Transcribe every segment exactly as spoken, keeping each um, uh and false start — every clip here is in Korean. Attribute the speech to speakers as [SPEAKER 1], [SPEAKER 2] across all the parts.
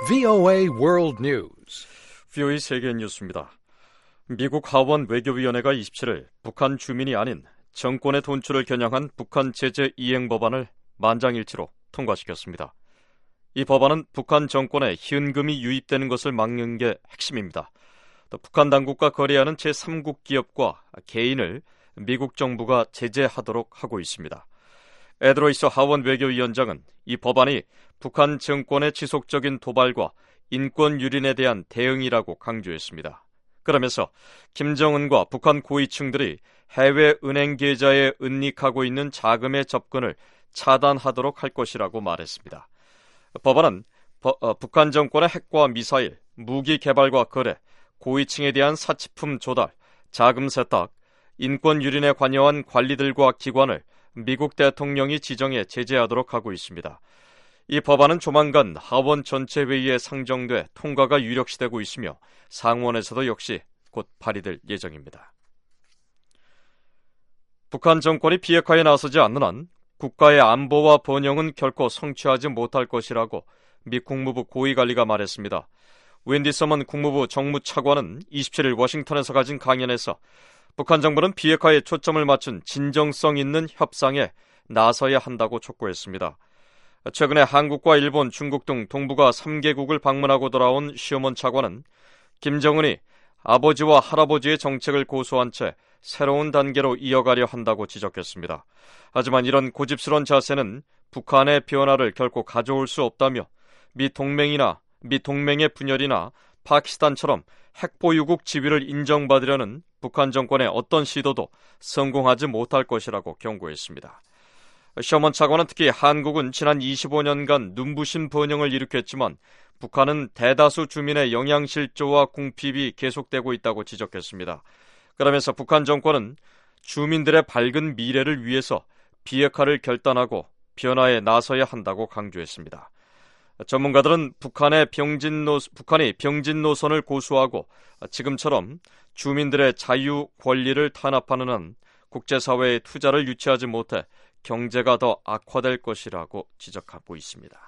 [SPEAKER 1] 브이오에이 World News.
[SPEAKER 2] 브이오에이 세계 뉴스입니다. 미국 하원 외교위원회가 이십칠일 북한 주민이 아닌 정권의 돈줄을 겨냥한 북한 제재 이행 법안을 만장일치로 통과시켰습니다. 이 법안은 북한 정권에 현금이 유입되는 것을 막는 게 핵심입니다. 또 북한 당국과 거래하는 제삼국 기업과 개인을 미국 정부가 제재하도록 하고 있습니다. 에드로이스 하원 외교위원장은 이 법안이 북한 정권의 지속적인 도발과 인권 유린에 대한 대응이라고 강조했습니다. 그러면서 김정은과 북한 고위층들이 해외 은행 계좌에 은닉하고 있는 자금의 접근을 차단하도록 할 것이라고 말했습니다. 법안은 버, 어, 북한 정권의 핵과 미사일, 무기 개발과 거래, 고위층에 대한 사치품 조달, 자금 세탁, 인권 유린에 관여한 관리들과 기관을 미국 대통령이 지정해 제재하도록 하고 있습니다. 이 법안은 조만간 하원 전체 회의에 상정돼 통과가 유력시되고 있으며 상원에서도 역시 곧 발의될 예정입니다. 북한 정권이 비핵화에 나서지 않는 한 국가의 안보와 번영은 결코 성취하지 못할 것이라고 미 국무부 고위관리가 말했습니다. 웬디 서먼 국무부 정무차관은 이십칠일 워싱턴에서 가진 강연에서 북한 정부는 비핵화에 초점을 맞춘 진정성 있는 협상에 나서야 한다고 촉구했습니다. 최근에 한국과 일본, 중국 등 동북아 삼 개국을 방문하고 돌아온 시어먼 차관은 김정은이 아버지와 할아버지의 정책을 고수한 채 새로운 단계로 이어가려 한다고 지적했습니다. 하지만 이런 고집스러운 자세는 북한의 변화를 결코 가져올 수 없다며 미 동맹이나 미 동맹의 분열이나 파키스탄처럼 핵보유국 지위를 인정받으려는 북한 정권의 어떤 시도도 성공하지 못할 것이라고 경고했습니다. 셔먼 차관은 특히 한국은 지난 이십오 년간 눈부신 번영을 일으켰지만 북한은 대다수 주민의 영양실조와 궁핍이 계속되고 있다고 지적했습니다. 그러면서 북한 정권은 주민들의 밝은 미래를 위해서 비핵화를 결단하고 변화에 나서야 한다고 강조했습니다. 전문가들은 북한의 병진 노, 북한이 병진 노선을 고수하고 지금처럼 주민들의 자유 권리를 탄압하는 한 국제사회의 투자를 유치하지 못해 경제가 더 악화될 것이라고 지적하고 있습니다.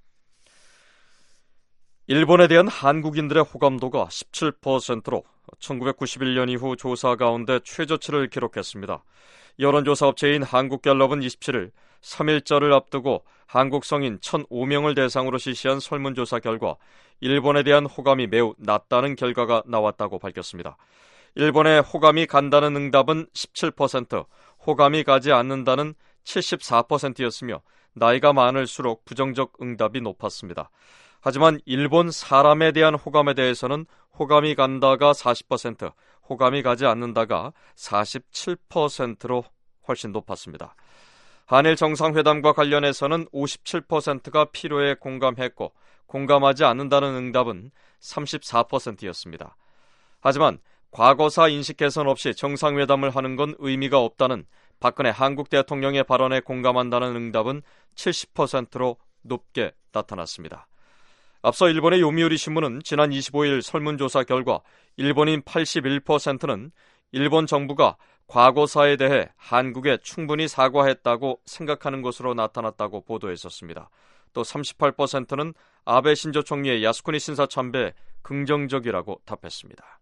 [SPEAKER 2] 일본에 대한 한국인들의 호감도가 십칠 퍼센트로 천구백구십일 년 이후 조사 가운데 최저치를 기록했습니다. 여론조사 업체인 한국갤럽은 이십칠일 삼 일절을 앞두고 한국 성인 천오 명을 대상으로 실시한 설문조사 결과 일본에 대한 호감이 매우 낮다는 결과가 나왔다고 밝혔습니다. 일본에 호감이 간다는 응답은 십칠 퍼센트, 호감이 가지 않는다는 칠십사 퍼센트였으며 나이가 많을수록 부정적 응답이 높았습니다. 하지만 일본 사람에 대한 호감에 대해서는 호감이 간다가 사십 퍼센트, 호감이 가지 않는다가 사십칠 퍼센트로 훨씬 높았습니다. 한일 정상회담과 관련해서는 오십칠 퍼센트가 필요에 공감했고 공감하지 않는다는 응답은 삼십사 퍼센트였습니다. 하지만 과거사 인식 개선 없이 정상회담을 하는 건 의미가 없다는 박근혜 한국 대통령의 발언에 공감한다는 응답은 칠십 퍼센트로 높게 나타났습니다. 앞서 일본의 요미우리 신문은 지난 이십오일 설문조사 결과 일본인 팔십일 퍼센트는 일본 정부가 과거사에 대해 한국에 충분히 사과했다고 생각하는 것으로 나타났다고 보도했었습니다. 또 삼십팔 퍼센트는 아베 신조 총리의 야스쿠니 신사 참배에 긍정적이라고 답했습니다.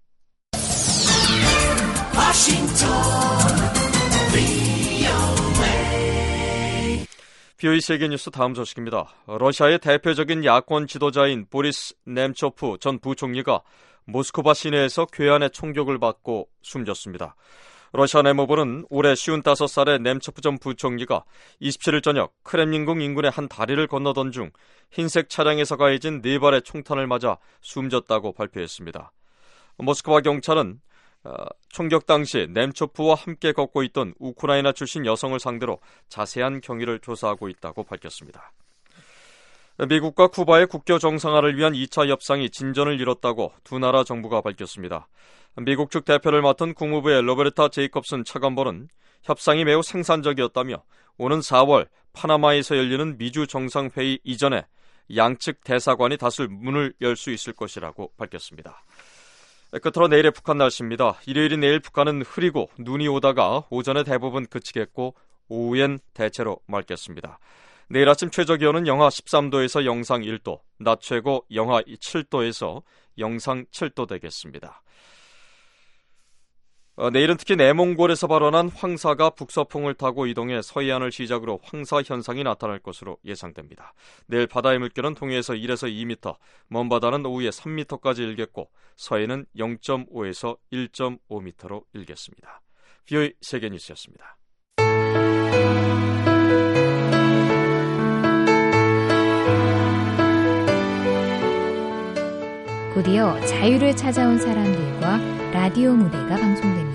[SPEAKER 2] 브이오에이 세계뉴스 다음 소식입니다. 러시아의 대표적인 야권 지도자인 보리스 넴초프 전 부총리가 모스크바 시내에서 괴한의 총격을 받고 숨졌습니다. 러시아 내무부는 올해 쉰다섯 살의 넴초프 전 부총리가 이십칠일 저녁 크렘린궁 인근의 한 다리를 건너던 중 흰색 차량에서 가해진 네 발의 총탄을 맞아 숨졌다고 발표했습니다. 모스크바 경찰은 어, 총격 당시 넴초프와 함께 걷고 있던 우크라이나 출신 여성을 상대로 자세한 경위를 조사하고 있다고 밝혔습니다. 미국과 쿠바의 국교 정상화를 위한 이 차 협상이 진전을 이뤘다고 두 나라 정부가 밝혔습니다. 미국 측 대표를 맡은 국무부의 로베르타 제이콥슨 차관보는 협상이 매우 생산적이었다며 오는 사월 파나마에서 열리는 미주 정상회의 이전에 양측 대사관이 다수 문을 열 수 있을 것이라고 밝혔습니다. 끝으로 내일의 북한 날씨입니다. 일요일인 내일 북한은 흐리고 눈이 오다가 오전에 대부분 그치겠고 오후엔 대체로 맑겠습니다. 내일 아침 최저기온은 영하 십삼 도에서 영상 일 도, 낮 최고 영하 칠 도에서 영상 칠 도 되겠습니다. 어, 내일은 특히 내몽골에서 발원한 황사가 북서풍을 타고 이동해 서해안을 시작으로 황사 현상이 나타날 것으로 예상됩니다. 내일 바다의 물결은 동해에서 일에서 이 미터, 먼바다는 오후에 삼 미터까지 일겠고 서해는 영 점 오에서 일 점 오 미터로 일겠습니다. 비오이 세계뉴스였습니다.
[SPEAKER 3] 곧이어 자유를 찾아온 사람들과 라디오 무대가 방송됩니다.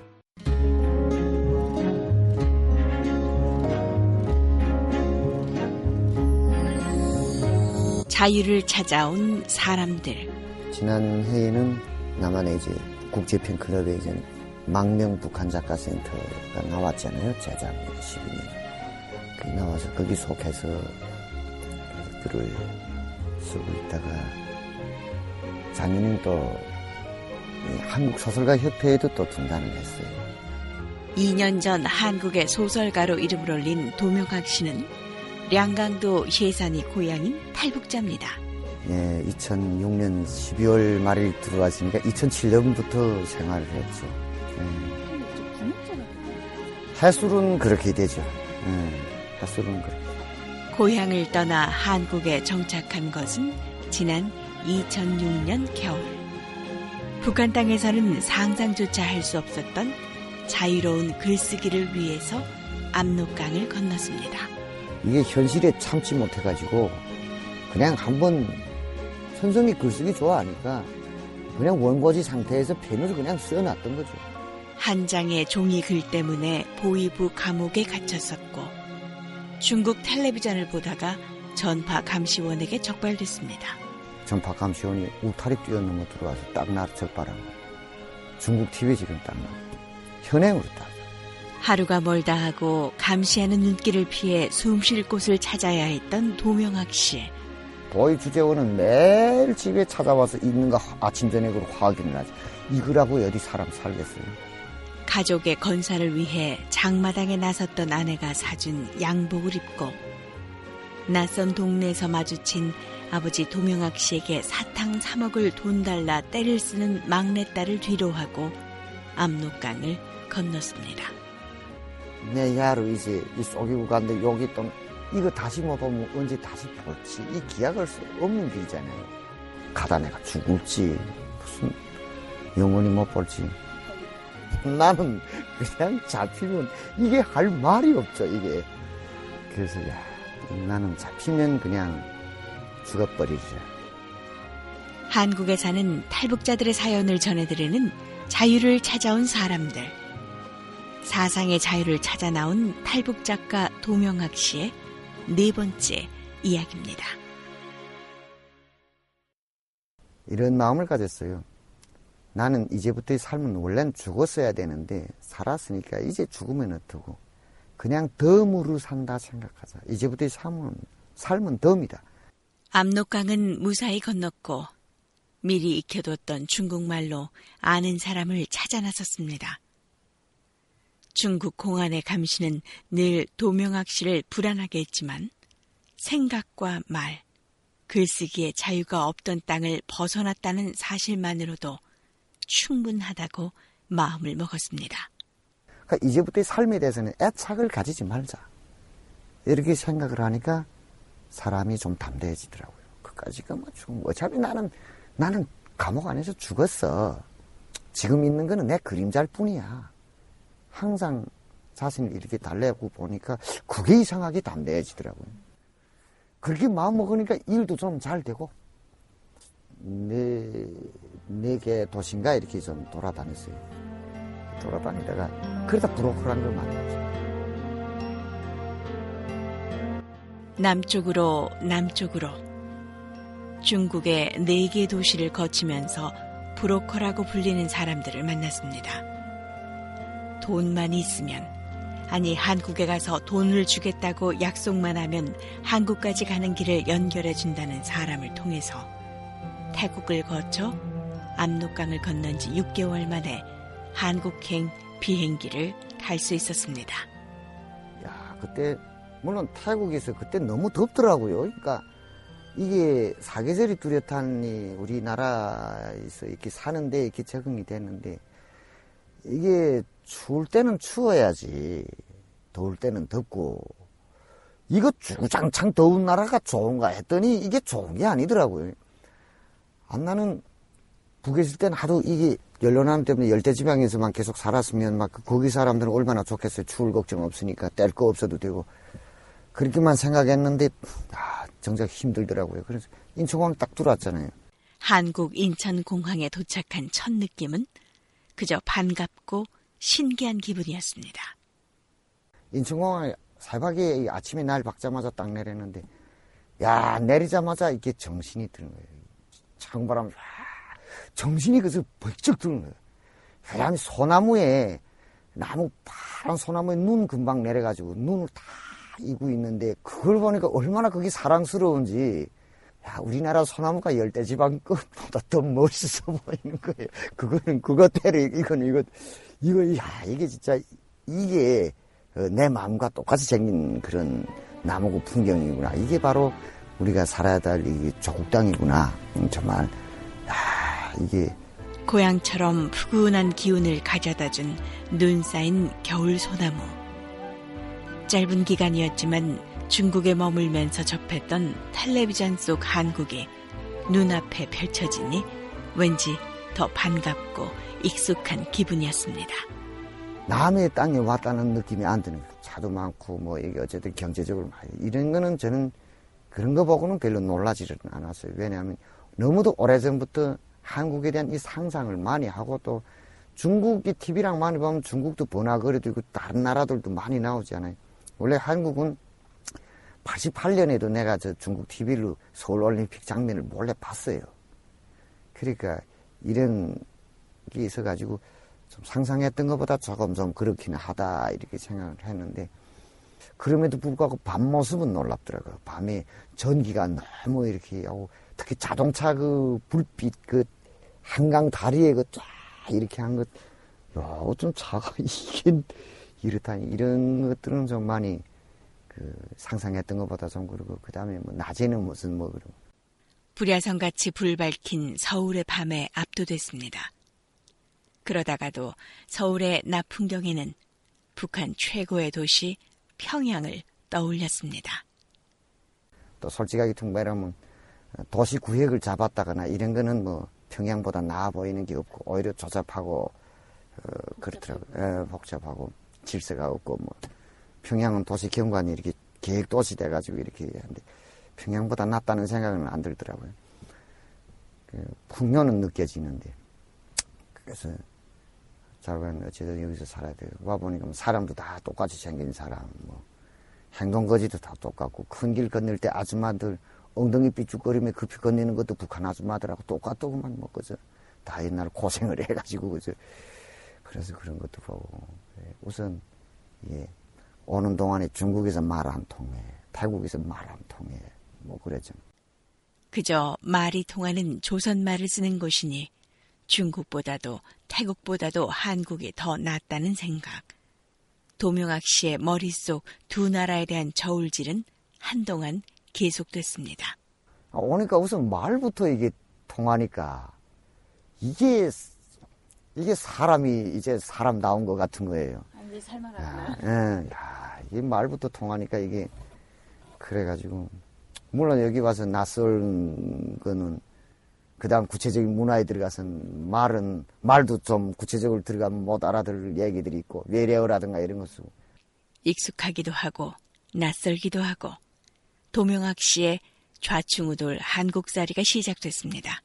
[SPEAKER 4] 자유를 찾아온 사람들.
[SPEAKER 5] 지난 해에는 남한의 이제 국제 팬클럽에 이제 망명 북한 작가 센터가 나왔잖아요. 재작 십이 년. 그 나와서 거기 속해서 글을 쓰고 있다가 작년엔 또 한국 소설가 협회에도 또 등단을 했어요.
[SPEAKER 4] 이 년 전 한국의 소설가로 이름을 올린 도명학 씨는 량강도 해산이 고향인 탈북자입니다.
[SPEAKER 5] 예, 이천육 년 십이월 말일 들어왔으니까 이천칠 년부터 생활을 했죠. 예. 해술은 그렇게 되죠. 예, 해술은 그렇게.
[SPEAKER 4] 고향을 떠나 한국에 정착한 것은 지난 이천육 년 겨울. 북한 땅에서는 상상조차 할 수 없었던 자유로운 글쓰기를 위해서 압록강을 건넜습니다.
[SPEAKER 5] 이게 현실에 참지 못해가지고 그냥 한번 선생이 글쓰기 좋아하니까 그냥 원고지 상태에서 펜으로 그냥 써놨던 거죠.
[SPEAKER 4] 한 장의 종이 글 때문에 보위부 감옥에 갇혔었고 중국 텔레비전을 보다가 전파 감시원에게 적발됐습니다.
[SPEAKER 5] 전파 감시원이 울타리 뛰어넘어 들어와서 딱 나를 적발한 거예요. 중국 티비 지금 딱 나와. 현행으로 딱.
[SPEAKER 4] 하루가 멀다 하고 감시하는 눈길을 피해 숨 쉴 곳을 찾아야 했던 도명학 씨.
[SPEAKER 5] 보위 주재원은 매일 집에 찾아와서 있는가 아침 저녁으로 확인을 하지. 이거라고 어디 사람 살겠어요.
[SPEAKER 4] 가족의 건사를 위해 장마당에 나섰던 아내가 사준 양복을 입고 낯선 동네에서 마주친 아버지 도명학 씨에게 사탕 삼억을 돈 달라 떼를 쓰는 막내딸을 뒤로하고 압록강을 건넜습니다.
[SPEAKER 5] 내 야로 이제 이 속이고 갔는데 여기 또 이거 다시 못 보면 언제 다시 볼지 이 기약할 수 없는 길이잖아요. 가다 내가 죽을지 무슨 영원히 못 볼지 나는 그냥 잡히면 이게 할 말이 없죠 이게. 그래서 야 나는 잡히면 그냥 죽어버리자.
[SPEAKER 4] 한국에 사는 탈북자들의 사연을 전해드리는 자유를 찾아온 사람들. 사상의 자유를 찾아 나온 탈북 작가 도명학 씨의 네 번째 이야기입니다.
[SPEAKER 5] 이런 마음을 가졌어요. 나는 이제부터의 삶은 원래는 죽었어야 되는데 살았으니까 이제 죽으면 어떡하고 그냥 덤으로 산다 생각하자. 이제부터의 삶은, 삶은 덤이다.
[SPEAKER 4] 압록강은 무사히 건넜고 미리 익혀뒀던 중국말로 아는 사람을 찾아 나섰습니다. 중국 공안의 감시는 늘 도명학 씨를 불안하게 했지만 생각과 말, 글쓰기에 자유가 없던 땅을 벗어났다는 사실만으로도 충분하다고 마음을 먹었습니다.
[SPEAKER 5] 그러니까 이제부터의 삶에 대해서는 애착을 가지지 말자. 이렇게 생각을 하니까 사람이 좀 담대해지더라고요. 그까지가 뭐 좀 어차피 나는 나는 감옥 안에서 죽었어. 지금 있는 거는 내 그림자일 뿐이야. 항상 자신을 이렇게 달래고 보니까 그게 이상하게 담대해지더라고요. 그렇게 마음 먹으니까 일도 좀 잘 되고 네, 네 개 도시인가 이렇게 좀 돌아다녔어요. 돌아다니다가 그러다 브로커라는 걸 만났죠.
[SPEAKER 4] 남쪽으로 남쪽으로 중국의 네 개 도시를 거치면서 브로커라고 불리는 사람들을 만났습니다. 돈만 있으면, 아니 한국에 가서 돈을 주겠다고 약속만 하면 한국까지 가는 길을 연결해 준다는 사람을 통해서 태국을 거쳐 압록강을 건넌 지 육 개월 만에 한국행 비행기를 탈 수 있었습니다.
[SPEAKER 5] 야, 그때 물론 태국에서 그때 너무 덥더라고요. 그러니까 이게 사계절이 뚜렷한 이 우리나라에서 이렇게 사는데 이렇게 적응이 됐는데 이게 추울 때는 추워야지 더울 때는 덥고 이거 주구장창 더운 나라가 좋은가 했더니 이게 좋은 게 아니더라고요. 아, 나는 북에 있을 때는 하도 이게 연료난 때문에 열대지방에서만 계속 살았으면 막 거기 사람들은 얼마나 좋겠어요. 추울 걱정 없으니까 뗄 거 없어도 되고 그렇게만 생각했는데 아, 정작 힘들더라고요. 그래서 인천공항 딱 들어왔잖아요.
[SPEAKER 4] 한국 인천공항에 도착한 첫 느낌은 그저 반갑고 신기한 기분이었습니다.
[SPEAKER 5] 인천공항에 새벽에 아침에 날 박자마자 딱 내렸는데 야 내리자마자 이렇게 정신이 드는 거예요. 창바람 야, 정신이 그래서 벌쩍 드는 거예요. 그다음에 소나무에 나무 파란 소나무에 눈 금방 내려가지고 눈을 다 이고 있는데 그걸 보니까 얼마나 그게 사랑스러운지 야 우리나라 소나무가 열대지방 것보다 더 멋있어 보이는 거예요. 그거는 그것대로 이건 이거 이거 야 이게 진짜 이게 내 마음과 똑같이 생긴 그런 나무고 풍경이구나. 이게 바로 우리가 살아야 될 이 조국 땅이구나. 정말 야 이게
[SPEAKER 4] 고향처럼 푸근한 기운을 가져다준 눈 쌓인 겨울 소나무. 짧은 기간이었지만 중국에 머물면서 접했던 텔레비전 속 한국이 눈앞에 펼쳐지니 왠지 더 반갑고 익숙한 기분이었습니다.
[SPEAKER 5] 남의 땅에 왔다는 느낌이 안 드는 거예요. 차도 많고 뭐 이게 어쨌든 경제적으로 많이 이런 거는 저는 그런 거 보고는 별로 놀라지는 않았어요. 왜냐하면 너무도 오래전부터 한국에 대한 이 상상을 많이 하고 또 중국이 티비랑 많이 보면 중국도 번화거리도 있고 다른 나라들도 많이 나오잖아요. 원래 한국은 팔십팔 년에도 내가 저 중국 티비로 서울올림픽 장면을 몰래 봤어요. 그러니까 이런 게 있어가지고 좀 상상했던 것보다 조금 좀 그렇긴 하다 이렇게 생각을 했는데 그럼에도 불구하고 밤 모습은 놀랍더라고요. 밤에 전기가 너무 이렇게 하고 특히 자동차 그 불빛 그 한강 다리에 그 쫙 이렇게 한 것, 야, 어쩜 차가 이게 이렇다니 이런 것들은 좀 많이 그 상상했던 것보다 좀 그러고 그 다음에 뭐 낮에는 무슨 뭐 그러고
[SPEAKER 4] 불야성같이 불 밝힌 서울의 밤에 압도됐습니다. 그러다가도 서울의 낮 풍경에는 북한 최고의 도시 평양을 떠올렸습니다.
[SPEAKER 5] 또 솔직하게 통보하면 도시 구획을 잡았다거나 이런 거는 뭐 평양보다 나아 보이는 게 없고 오히려 조잡하고 어, 그렇더라고요. 에, 복잡하고 질서가 없고 뭐 평양은 도시 경관이 이렇게 계획 도시 돼가지고 이렇게 하는데 평양보다 낫다는 생각은 안 들더라고요. 그 풍요는 느껴지는데 그래서 자고는 어쨌든 여기서 살아야 돼요. 와 보니까 뭐 사람도 다 똑같이 생긴 사람, 뭐 행동거지도 다 똑같고 큰 길 건널 때 아줌마들 엉덩이 삐죽거리며 급히 건너는 것도 북한 아줌마들하고 똑같더구만 뭐 그저 다 옛날 고생을 해가지고 그저 그래서 그런 것도 보고 우선 예 오는 동안에 중국에서 말 안 통해, 태국에서 말 안 통해 뭐 그랬죠.
[SPEAKER 4] 그저 말이 통하는 조선말을 쓰는 곳이니 중국보다도 태국보다도 한국이 더 낫다는 생각. 도명학 씨의 머릿속 두 나라에 대한 저울질은 한동안 계속됐습니다.
[SPEAKER 5] 오니까 우선 말부터 이게 통하니까 이게 이게 사람이 이제 사람 나온 것 같은 거예요.
[SPEAKER 4] 이제 살만하구나.
[SPEAKER 5] 예, 야, 이게 말부터 통하니까 이게 그래가지고 물론 여기 와서 낯선 거는 그다음 구체적인 문화에 들어가서는 말은 말도 좀 구체적으로 들어가면 못 알아들을 얘기들이 있고 외래어라든가 이런 거 쓰고
[SPEAKER 4] 익숙하기도 하고 낯설기도 하고 도명학 씨의 좌충우돌 한국살이가 시작됐습니다.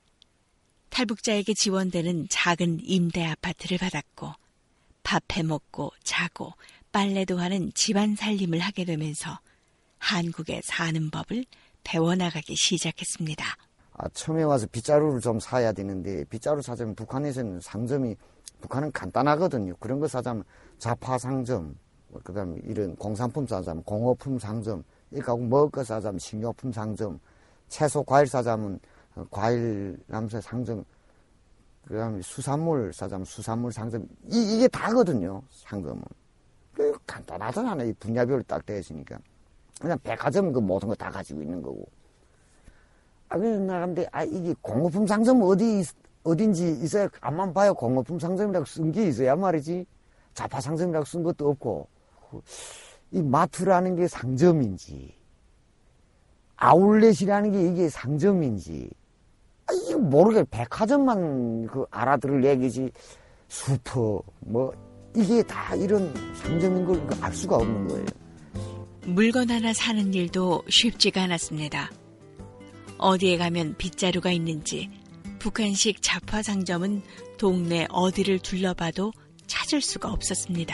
[SPEAKER 4] 탈북자에게 지원되는 작은 임대 아파트를 받았고 밥 해먹고 자고 빨래도 하는 집안 살림을 하게 되면서 한국에 사는 법을 배워나가기 시작했습니다.
[SPEAKER 5] 아, 처음에 와서 빗자루를 좀 사야 되는데 빗자루 사자면 북한에서는 상점이 북한은 간단하거든요. 그런 거 사자면 자파 상점, 그다음에 이런 공산품 사자면 공업품 상점, 이렇게 하고 먹을 거 사자면 식료품 상점, 채소 과일 사자면 과일 남새 상점, 그다음에 수산물 사자면 수산물 상점 이 이게 다거든요. 상점은 그 간단 뻔하잖아. 이 분야별로 딱 되어 있으니까. 그냥 백화점은 그 모든 거 다 가지고 있는 거고. 아, 그래서 나간데, 아, 이게 공업품 상점 어디, 어딘지 있어야, 앞만 봐요. 공업품 상점이라고 쓴 게 있어야 말이지. 자파 상점이라고 쓴 것도 없고. 이 마트라는 게 상점인지, 아울렛이라는 게 이게 상점인지, 아, 이거 모르게 백화점만 그 알아들을 얘기지, 슈퍼, 뭐, 이게 다 이런 상점인 걸 알 수가 없는 거예요.
[SPEAKER 4] 물건 하나 사는 일도 쉽지가 않았습니다. 어디에 가면 빗자루가 있는지 북한식 자파 상점은 동네 어디를 둘러봐도 찾을 수가 없었습니다.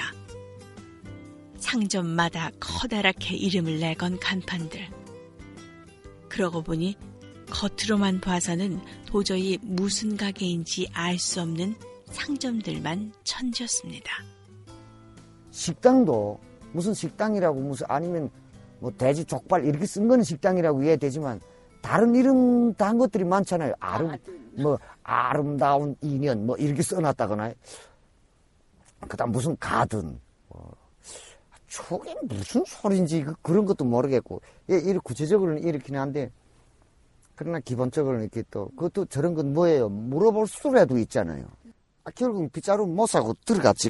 [SPEAKER 4] 상점마다 커다랗게 이름을 내건 간판들. 그러고 보니 겉으로만 봐서는 도저히 무슨 가게인지 알 수 없는 상점들만 천지였습니다.
[SPEAKER 5] 식당도 무슨 식당이라고 무슨 아니면 뭐 돼지 족발 이렇게 쓴 거는 식당이라고 이해되지만 다른 이름 다 한 것들이 많잖아요. 아름 뭐 아름다운 인연 뭐 이렇게 써놨다거나 그다음 무슨 가든 뭐 저게 무슨 소리인지 그, 그런 것도 모르겠고 예, 이렇게 구체적으로는 이렇긴 한데 그러나 기본적으로는 이렇게 또 그것도 저런 건 뭐예요? 물어볼 수라도 있잖아요. 아, 결국 빗자루 못 사고 들어갔지.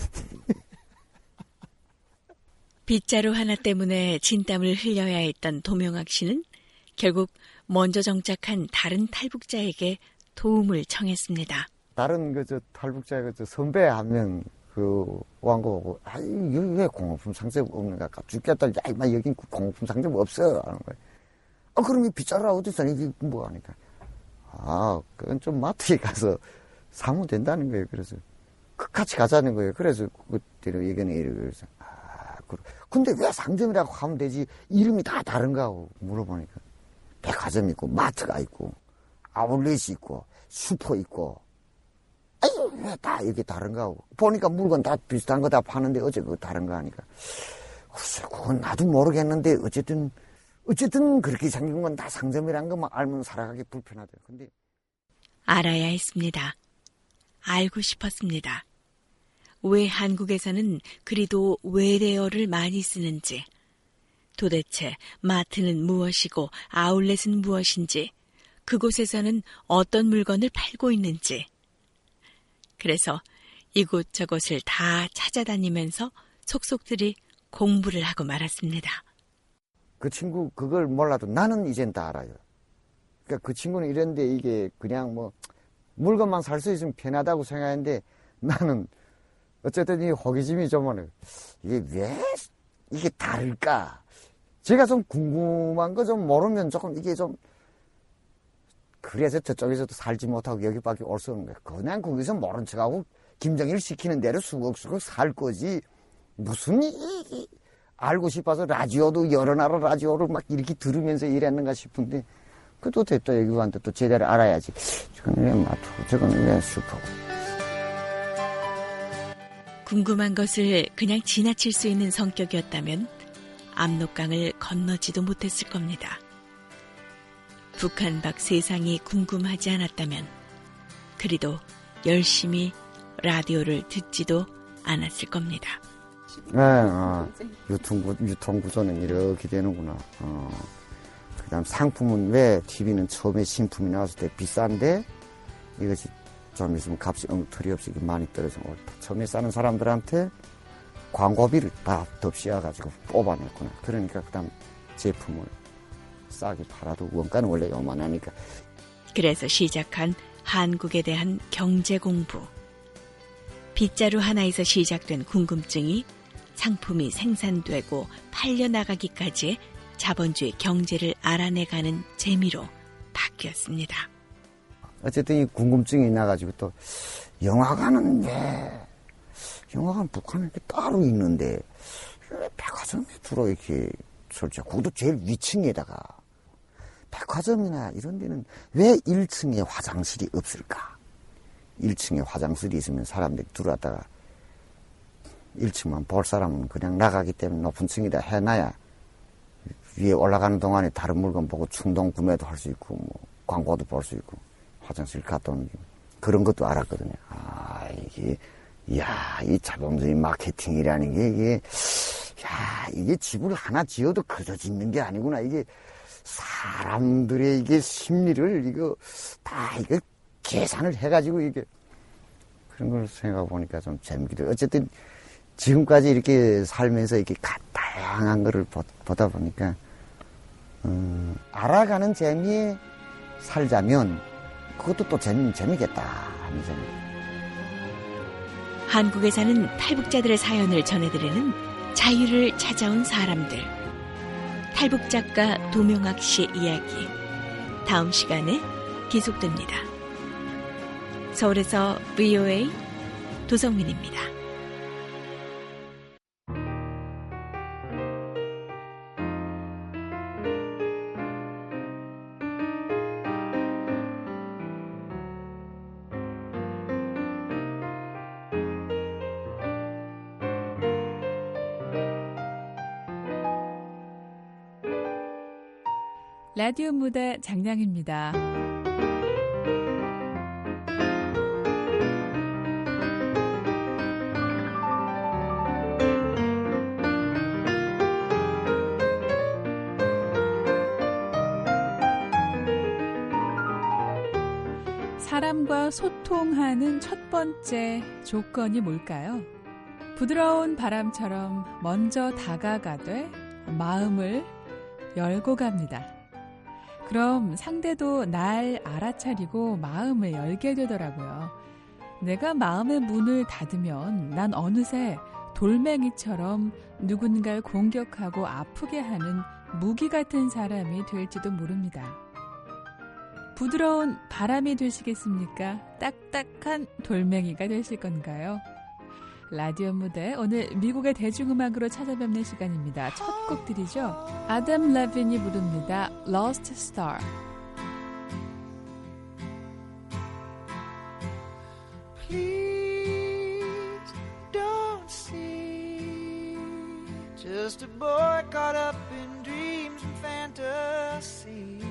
[SPEAKER 4] 빗자루 하나 때문에 진땀을 흘려야 했던 도명학 씨는 결국 먼저 정착한 다른 탈북자에게 도움을 청했습니다.
[SPEAKER 5] 다른 그 저 탈북자 그 저 선배 한 명 그 왕고 보고 아 여기 왜 공업품 상점 없는가? 죽겠다. 야 이마 여긴 공업품 상점 없어 하는 거예요. 아 그럼 이 빗자루가 어디서 이게 뭐 하니까 아 그건 좀 마트에 가서 사면 된다는 거예요. 그래서 같이 가자는 거예요. 그래서 그때로 예견에 이르고 그래서 아 그래. 근데 왜 상점이라고 하면 되지? 이름이 다 다른가 하고 물어보니까 백화점 있고 마트가 있고 아울렛이 있고 슈퍼 있고 아유 왜 다 이게 다른가 하고 보니까 물건 다 비슷한 거 다 파는데 어째 그거 다른가 하니까 글쎄 그건 나도 모르겠는데 어쨌든 어쨌든 그렇게 생긴 건 다 상점이란 것만 알면 살아가기 불편하대요. 근데
[SPEAKER 4] 알아야 했습니다. 알고 싶었습니다. 왜 한국에서는 그리도 외래어를 많이 쓰는지, 도대체 마트는 무엇이고 아울렛은 무엇인지, 그곳에서는 어떤 물건을 팔고 있는지. 그래서 이곳저곳을 다 찾아다니면서 속속들이 공부를 하고 말았습니다.
[SPEAKER 5] 그 친구 그걸 몰라도 나는 이젠 다 알아요. 그러니까 그 친구는 이랬는데 이게 그냥 뭐 물건만 살 수 있으면 편하다고 생각했는데 나는 어쨌든 이 호기심이 좀 오네. 이게 왜 이게 다를까? 제가 좀 궁금한 거 좀 모르면 조금 이게 좀 그래서 저쪽에서도 살지 못하고 여기밖에 올 수 없는 거야. 그냥 거기서 모른 척하고 김정일 시키는 대로 수걱수걱 살 거지. 무슨 이, 이 알고 싶어서 라디오도 여러 나라 라디오를 막 이렇게 들으면서 일했는가 싶은데 그것도 됐다. 여기 왔는데 또 제대로 알아야지. 저건 왜 마트고 저건 왜 슈퍼고.
[SPEAKER 4] 궁금한 것을 그냥 지나칠 수 있는 성격이었다면 압록강을 건너지도 못했을 겁니다. 북한 밖 세상이 궁금하지 않았다면 그리도 열심히 라디오를 듣지도 않았을 겁니다.
[SPEAKER 5] 네, 어, 유통, 유통구조는 이렇게 되는구나. 어. 그 다음 상품은 왜 티비는 처음에 신품이 나왔을 때 비싼데 이것이 좀 있으면 값이 엉터리 없이 많이 떨어져. 처음에 사는 사람들한테 광고비를 다 덮씌워가지고 뽑아냈구나. 그러니까 그 다음 제품을 싸게 팔아도 원가는 원래 요만하니까.
[SPEAKER 4] 그래서 시작한 한국에 대한 경제 공부. 빗자루 하나에서 시작된 궁금증이 상품이 생산되고 팔려나가기까지 자본주의 경제를 알아내가는 재미로 바뀌었습니다.
[SPEAKER 5] 어쨌든 이 궁금증이 나가지고 또 영화관은 왜 영화관 북한에 따로 있는데 왜 백화점에 주로 이렇게 설치? 그것도 제일 위층에다가 백화점이나 이런 데는 왜 일 층에 화장실이 없을까? 일 층에 화장실이 있으면 사람들이 들어왔다가 일 층만 볼 사람은 그냥 나가기 때문에 높은 층에다 해놔야 위에 올라가는 동안에 다른 물건 보고 충동 구매도 할 수 있고 뭐 광고도 볼 수 있고 화장실 갔다 오는 게 그런 것도 알았거든요. 아 이게 이야 이 자본주의 마케팅이라는 게 이게 이게 집을 하나 지어도 그저 짓는 게 아니구나. 이게 사람들의 이게 심리를 이거 다 이거 계산을 해가지고 이게 그런 걸 생각해 보니까 좀 재밌기도. 어쨌든 지금까지 이렇게 살면서 이렇게 다양한 거를 보다 보니까 음, 알아가는 재미에 살자면 그것도 또 재미, 재미겠다 하는 생각.
[SPEAKER 4] 한국에 사는 탈북자들의 사연을 전해드리는 자유를 찾아온 사람들. 탈북 작가 도명학 씨의 이야기. 다음 시간에 계속됩니다. 서울에서 브이오에이 도성민입니다.
[SPEAKER 6] 라디오 무대 장량입니다. 사람과 소통하는 첫 번째 조건이 뭘까요? 부드러운 바람처럼 먼저 다가가되 마음을 열고 갑니다. 그럼 상대도 날 알아차리고 마음을 열게 되더라고요. 내가 마음의 문을 닫으면 난 어느새 돌멩이처럼 누군가를 공격하고 아프게 하는 무기 같은 사람이 될지도 모릅니다. 부드러운 바람이 되시겠습니까? 딱딱한 돌멩이가 되실 건가요? 라디오 무대, 오늘 미국의 대중음악으로 찾아뵙는 시간입니다. 첫 곡 들이죠. 아담 레빈이 부릅니다. Lost Star.
[SPEAKER 7] Please don't see just a boy caught up in dreams and fantasies.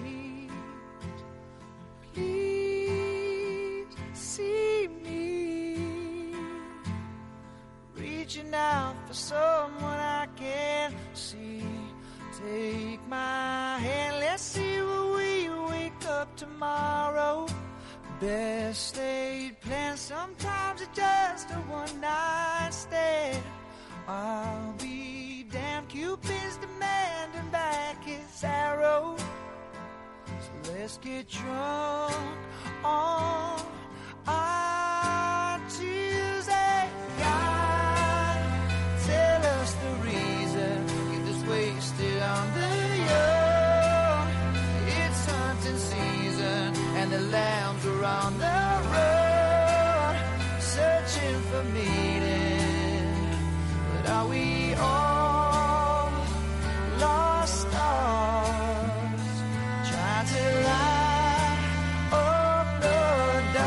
[SPEAKER 7] Please see me reaching out for someone I can't see. Take my hand, let's see where we wake up tomorrow. Best laid plans, sometimes it's just a one night stand. I'll be damned, Cupid's demanding back his arrow. So let's get drunk on our Tuesday. God, tell us the reason, get this wasted on the young. It's hunting season and the lambs are on the road, searching for meaning. But are we all lost stars, trying to light up the dark?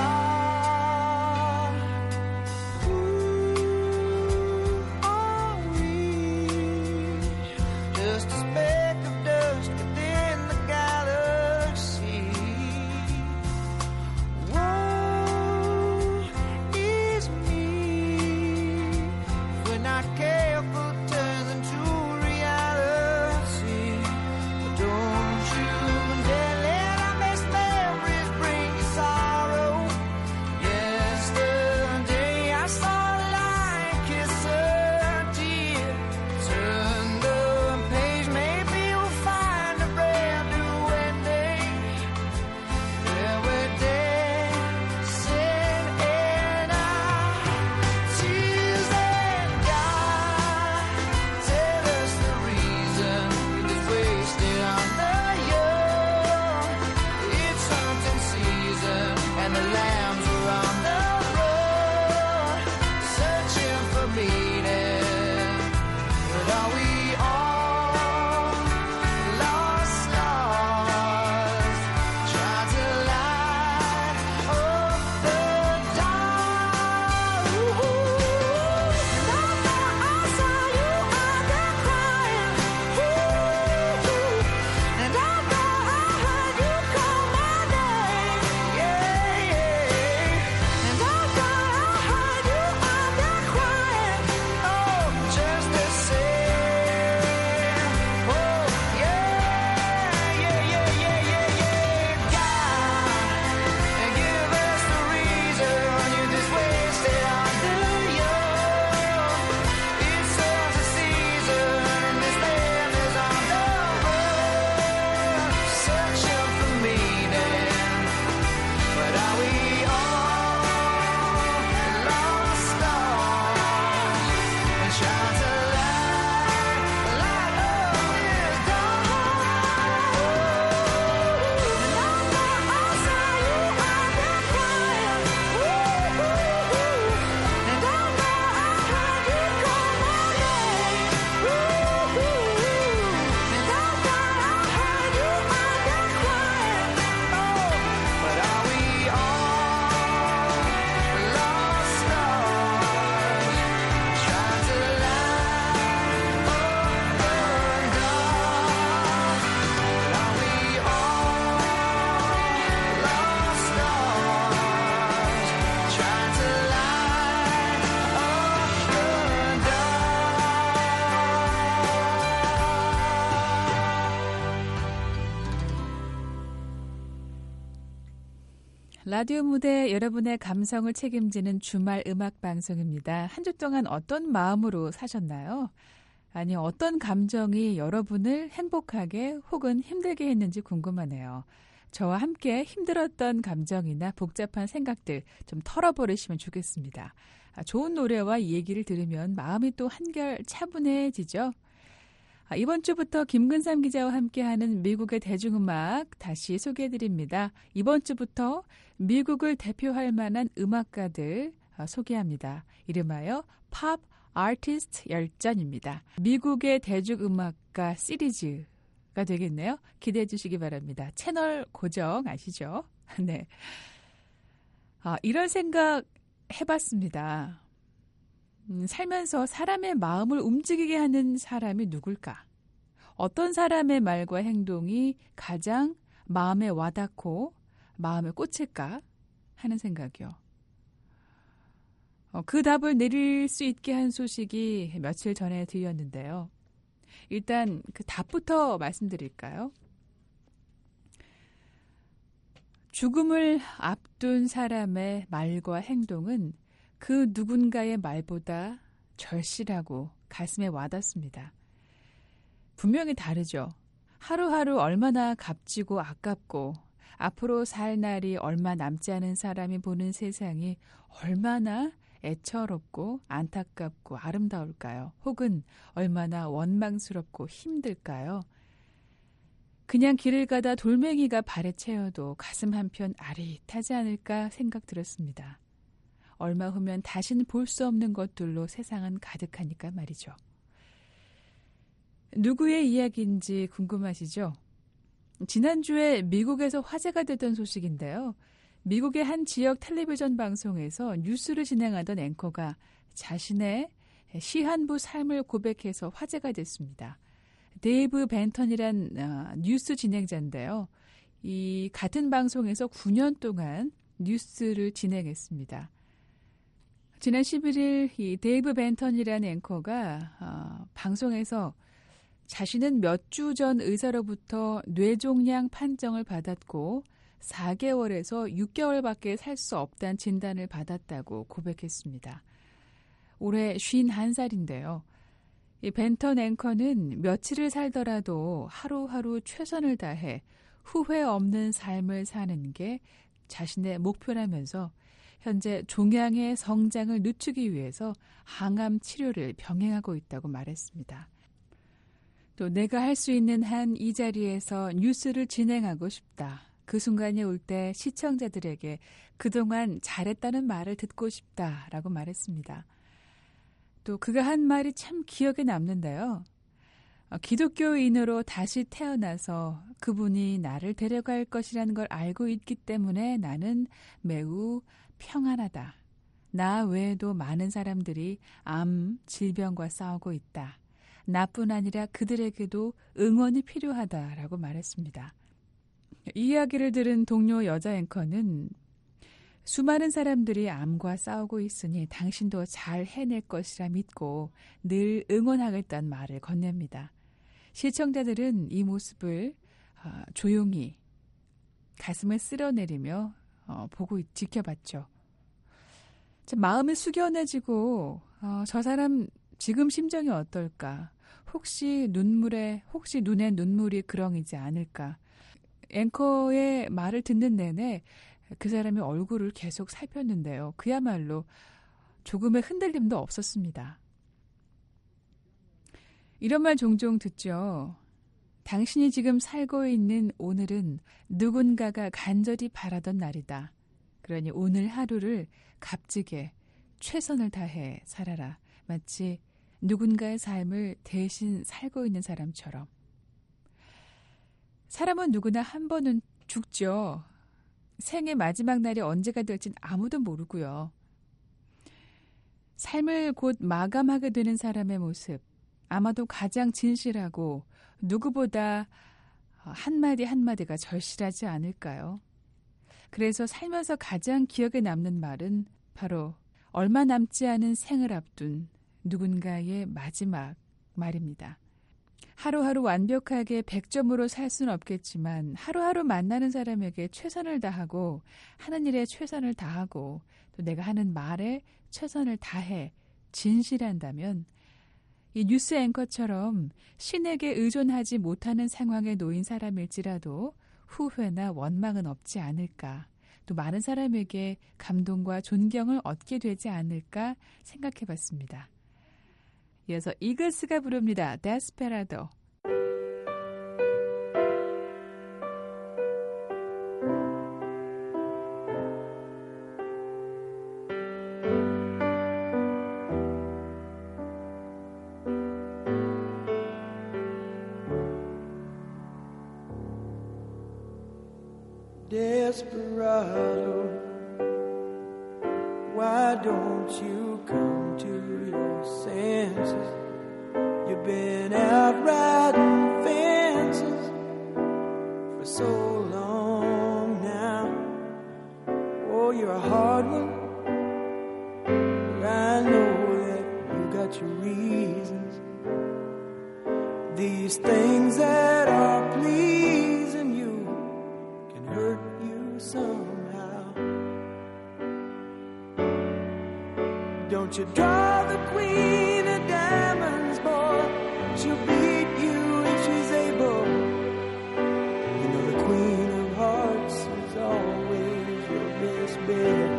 [SPEAKER 6] 라디오 무대 여러분의 감성을 책임지는 주말 음악 방송입니다. 한 주 동안 어떤 마음으로 사셨나요? 아니, 어떤 감정이 여러분을 행복하게 혹은 힘들게 했는지 궁금하네요. 저와 함께 힘들었던 감정이나 복잡한 생각들 좀 털어버리시면 좋겠습니다. 좋은 노래와 이 얘기를 들으면 마음이 또 한결 차분해지죠. 이번 주부터 김근삼 기자와 함께하는 미국의 대중음악 다시 소개해드립니다. 이번 주부터 미국을 대표할 만한 음악가들 소개합니다. 이름하여 팝 아티스트 열전입니다. 미국의 대중음악가 시리즈가 되겠네요. 기대해 주시기 바랍니다. 채널 고정 아시죠? 네. 아, 이런 생각 해봤습니다. 음, 살면서 사람의 마음을 움직이게 하는 사람이 누굴까? 어떤 사람의 말과 행동이 가장 마음에 와닿고 마음에 꽂힐까 하는 생각이요. 어, 그 답을 내릴 수 있게 한 소식이 며칠 전에 들렸는데요. 일단 그 답부터 말씀드릴까요? 죽음을 앞둔 사람의 말과 행동은 그 누군가의 말보다 절실하고 가슴에 와닿습니다. 분명히 다르죠. 하루하루 얼마나 값지고 아깝고 앞으로 살 날이 얼마 남지 않은 사람이 보는 세상이 얼마나 애처롭고 안타깝고 아름다울까요? 혹은 얼마나 원망스럽고 힘들까요? 그냥 길을 가다 돌멩이가 발에 채여도 가슴 한편 아릿하지 않을까 생각 들었습니다. 얼마 후면 다시는 볼 수 없는 것들로 세상은 가득하니까 말이죠. 누구의 이야기인지 궁금하시죠? 지난주에 미국에서 화제가 됐던 소식인데요. 미국의 한 지역 텔레비전 방송에서 뉴스를 진행하던 앵커가 자신의 시한부 삶을 고백해서 화제가 됐습니다. 데이브 벤턴이란 어, 뉴스 진행자인데요. 이 같은 방송에서 구 년 동안 뉴스를 진행했습니다. 지난 십일 일 이 데이브 벤턴이라는 앵커가 어, 방송에서 자신은 몇 주 전 의사로부터 뇌종양 판정을 받았고 사 개월에서 육 개월밖에 살 수 없다는 진단을 받았다고 고백했습니다. 올해 오십일 살인데요. 이 벤턴 앵커는 며칠을 살더라도 하루하루 최선을 다해 후회 없는 삶을 사는 게 자신의 목표라면서 현재 종양의 성장을 늦추기 위해서 항암 치료를 병행하고 있다고 말했습니다. 또 내가 할 수 있는 한 이 자리에서 뉴스를 진행하고 싶다. 그 순간이 올 때 시청자들에게 그동안 잘했다는 말을 듣고 싶다라고 말했습니다. 또 그가 한 말이 참 기억에 남는데요. 기독교인으로 다시 태어나서 그분이 나를 데려갈 것이라는 걸 알고 있기 때문에 나는 매우 평안하다. 나 외에도 많은 사람들이 암, 질병과 싸우고 있다. 나뿐 아니라 그들에게도 응원이 필요하다라고 말했습니다. 이 이야기를 들은 동료 여자 앵커는 수많은 사람들이 암과 싸우고 있으니 당신도 잘 해낼 것이라 믿고 늘 응원하겠다는 말을 건넵니다. 시청자들은 이 모습을 어, 조용히 가슴을 쓸어내리며 어, 보고 지켜봤죠. 마음이 숙연해지고 어, 저 사람 지금 심정이 어떨까? 혹시 눈물에 혹시 눈에 눈물이 그렁이지 않을까? 앵커의 말을 듣는 내내 그 사람의 얼굴을 계속 살폈는데요. 그야말로 조금의 흔들림도 없었습니다. 이런 말 종종 듣죠. 당신이 지금 살고 있는 오늘은 누군가가 간절히 바라던 날이다. 그러니 오늘 하루를 값지게 최선을 다해 살아라. 마치 누군가의 삶을 대신 살고 있는 사람처럼. 사람은 누구나 한 번은 죽죠. 생의 마지막 날이 언제가 될진 아무도 모르고요. 삶을 곧 마감하게 되는 사람의 모습, 아마도 가장 진실하고 누구보다 한마디 한마디가 절실하지 않을까요? 그래서 살면서 가장 기억에 남는 말은 바로 얼마 남지 않은 생을 앞둔 누군가의 마지막 말입니다. 하루하루 완벽하게 백 점으로 살 수는 없겠지만 하루하루 만나는 사람에게 최선을 다하고 하는 일에 최선을 다하고 또 내가 하는 말에 최선을 다해 진실한다면 이 뉴스 앵커처럼 신에게 의존하지 못하는 상황에 놓인 사람일지라도 후회나 원망은 없지 않을까, 또 많은 사람에게 감동과 존경을 얻게 되지 않을까 생각해봤습니다. 이어서 이글스가 부릅니다. 데스페라도.
[SPEAKER 7] Desperado, why don't you come to your senses? You've been out riding fences for so long now. Oh, you're a hard one, but I know that you got your reasons. These things that are pleasing you can hurt you somehow. Don't you draw the queen of diamonds, boy. She'll beat you if she's able. You know the queen of hearts is always your best bet.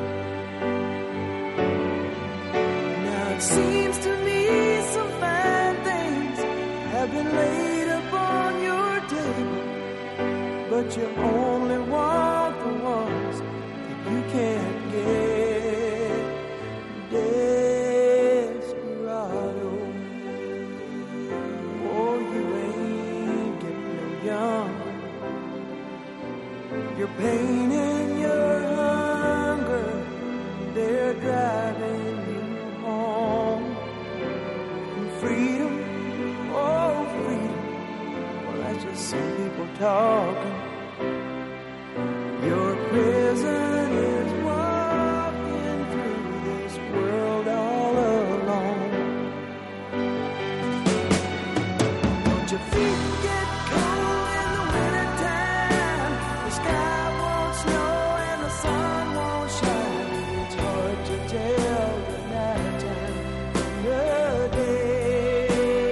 [SPEAKER 7] Now it seems to me some fine things have been laid upon your table, but you only want the ones that you can't get. Desperado, oh, you ain't getting no younger. Your pain and your hunger, they're driving you home. And freedom, oh, freedom, well, that's just some people talking. Your prison is walking through this world all alone. Don't your feet get cold in the wintertime? The sky won't snow and the sun won't shine. It's hard to tell the nighttime from the day.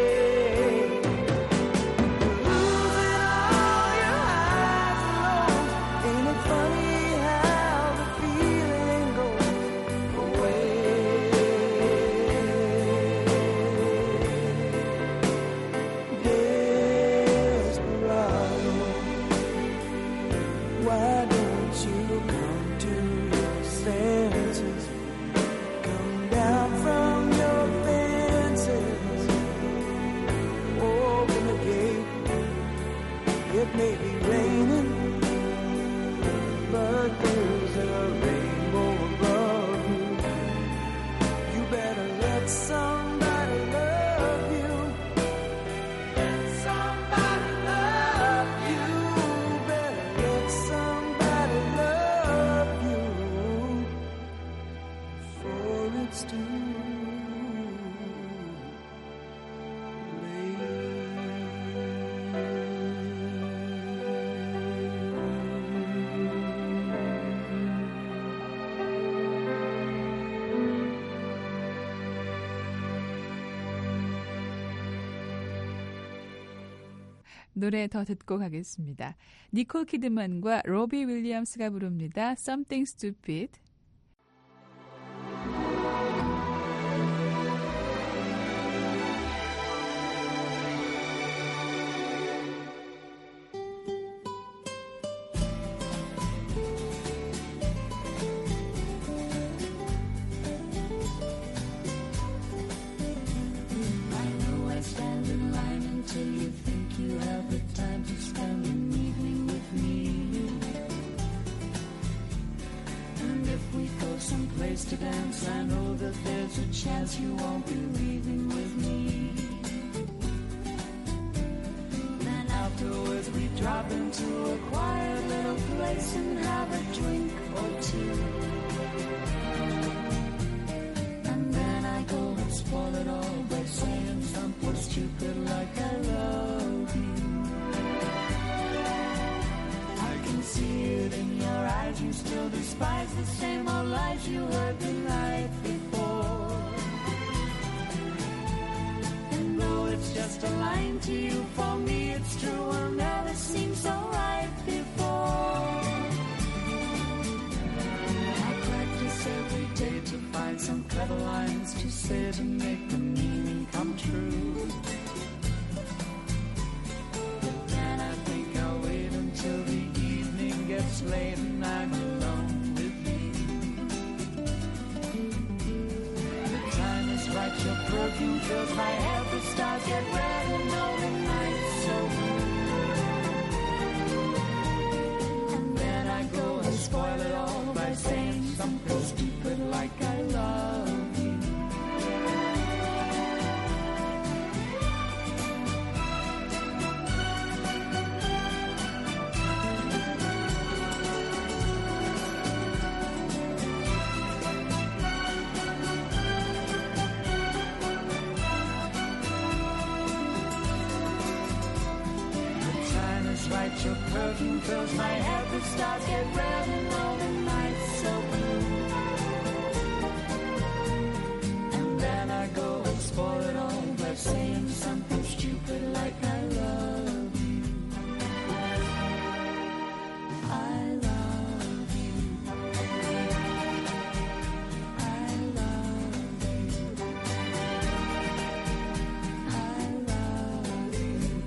[SPEAKER 7] Losing all your highs and lows. Ain't it funny how the feeling goes away? Desperado, why don't you come to your senses? Come down from your fences. Open the gate. It may be raining, but there's a rainbow above you. You better let somebody love you. Let somebody love you. Better let somebody love you. For it's too
[SPEAKER 6] 노래 더 듣고 가겠습니다. 니콜 키드만과 로비 윌리엄스가 부릅니다. Something Stupid.
[SPEAKER 8] I know I stand in line until you think you have the time to spend an evening with me. And if we go someplace to dance, I know that there's a chance you won't be leaving with me. Then afterwards we drop into a quiet little place and have a drink or two. And then I go and spoil it all by saying something stupid like I love lies, you still despise the same old lies you heard the night before. And though it's just a line to you, for me it's true, will never seem so right before. I practice every day to find some clever lines to say to make the meaning come true. But then I think I'll wait until the evening gets late and I'm alone with you. The time is right, your perfume fills my hair, the stars get red and all the nights so blue. And then I go and spoil it all by saying something stupid like I love you. Right, your perfume fills my head, the stars get red and all the nights so blue. And then I go and spoil it all by saying something stupid like I love you. I love you. I love you. I love you.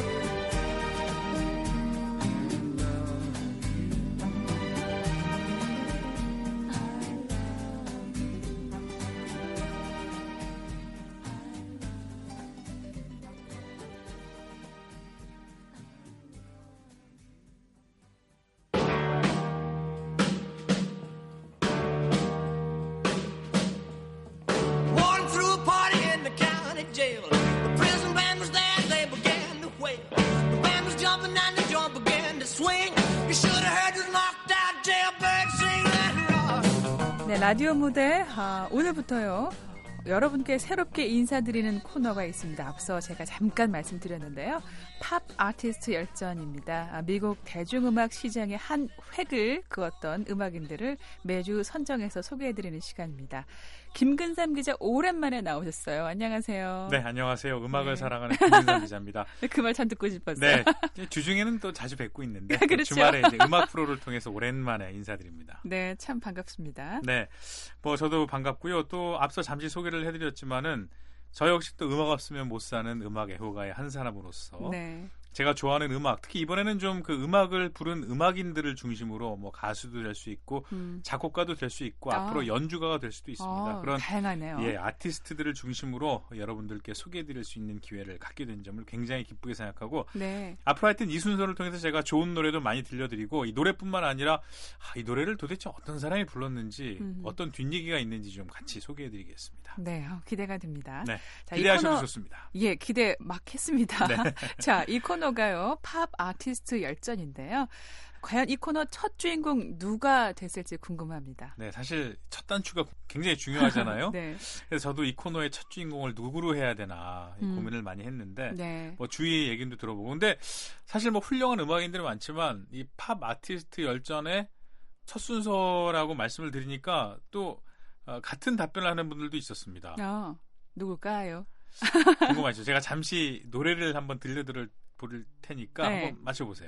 [SPEAKER 7] Walking through a party in the county jail. The prison band was there, they began to wail. The band was jumping and the joint began to swing. You should have heard this knocked out jailbird sing that rock.
[SPEAKER 6] 네, 라디오 무대 아, 오늘부터요. 여러분께 새롭게 인사드리는 코너가 있습니다. 앞서 제가 잠깐 말씀드렸는데요. 팝 아티스트 열전입니다. 아, 미국 대중음악 시장의 한 획을 그었던 음악인들을 매주 선정해서 소개해드리는 시간입니다. 김근삼 기자 오랜만에 나오셨어요. 안녕하세요.
[SPEAKER 9] 네, 안녕하세요. 음악을
[SPEAKER 6] 네.
[SPEAKER 9] 사랑하는 김근삼 기자입니다.
[SPEAKER 6] 그 말 참 듣고 싶었어요.
[SPEAKER 9] 네, 주중에는 또 자주 뵙고 있는데
[SPEAKER 6] 그렇죠.
[SPEAKER 9] 주말에 이제 음악 프로를 통해서 오랜만에 인사드립니다.
[SPEAKER 6] 네, 참 반갑습니다.
[SPEAKER 9] 네, 뭐 저도 반갑고요. 또 앞서 잠시 소개를 해드렸지만은 저 역시 또 음악 없으면 못 사는 음악 애호가의 한 사람으로서
[SPEAKER 6] 네.
[SPEAKER 9] 제가 좋아하는 음악, 특히 이번에는 좀 그 음악을 부른 음악인들을 중심으로 뭐 가수도 될 수 있고
[SPEAKER 6] 음.
[SPEAKER 9] 작곡가도 될 수 있고
[SPEAKER 6] 아.
[SPEAKER 9] 앞으로 연주가가 될 수도 있습니다.
[SPEAKER 6] 어,
[SPEAKER 9] 그런
[SPEAKER 6] 다양하네요.
[SPEAKER 9] 예, 아티스트들을 중심으로 여러분들께 소개해드릴 수 있는 기회를 갖게 된 점을 굉장히 기쁘게 생각하고
[SPEAKER 6] 네.
[SPEAKER 9] 앞으로 하여튼 이 순서를 통해서 제가 좋은 노래도 많이 들려드리고 이 노래뿐만 아니라 아, 이 노래를 도대체 어떤 사람이 불렀는지
[SPEAKER 6] 음.
[SPEAKER 9] 어떤 뒷얘기가 있는지 좀 같이 소개해드리겠습니다.
[SPEAKER 6] 네, 어, 기대가 됩니다.
[SPEAKER 9] 네,
[SPEAKER 6] 자,
[SPEAKER 9] 기대하셔도
[SPEAKER 6] 이 코너,
[SPEAKER 9] 좋습니다.
[SPEAKER 6] 예, 기대 막 했습니다.
[SPEAKER 9] 네.
[SPEAKER 6] 자, 이 코너가요, 팝 아티스트 열전인데요. 과연 이 코너 첫 주인공 누가 됐을지 궁금합니다.
[SPEAKER 9] 네, 사실 첫 단추가 굉장히 중요하잖아요.
[SPEAKER 6] 네.
[SPEAKER 9] 그래서 저도 이 코너의 첫 주인공을 누구로 해야 되나
[SPEAKER 6] 음.
[SPEAKER 9] 고민을 많이 했는데
[SPEAKER 6] 네.
[SPEAKER 9] 뭐 주위 얘기도 들어보고 근데 사실 뭐 훌륭한 음악인들이 많지만 이 팝 아티스트 열전의 첫 순서라고 말씀을 드리니까 또 어, 같은 답변을 하는 분들도 있었습니다.
[SPEAKER 6] 어, 누굴까요?
[SPEAKER 9] 궁금하죠? 제가 잠시 노래를 한번 들려드릴 부를 테니까
[SPEAKER 6] 네.
[SPEAKER 9] 한번 맞춰보세요.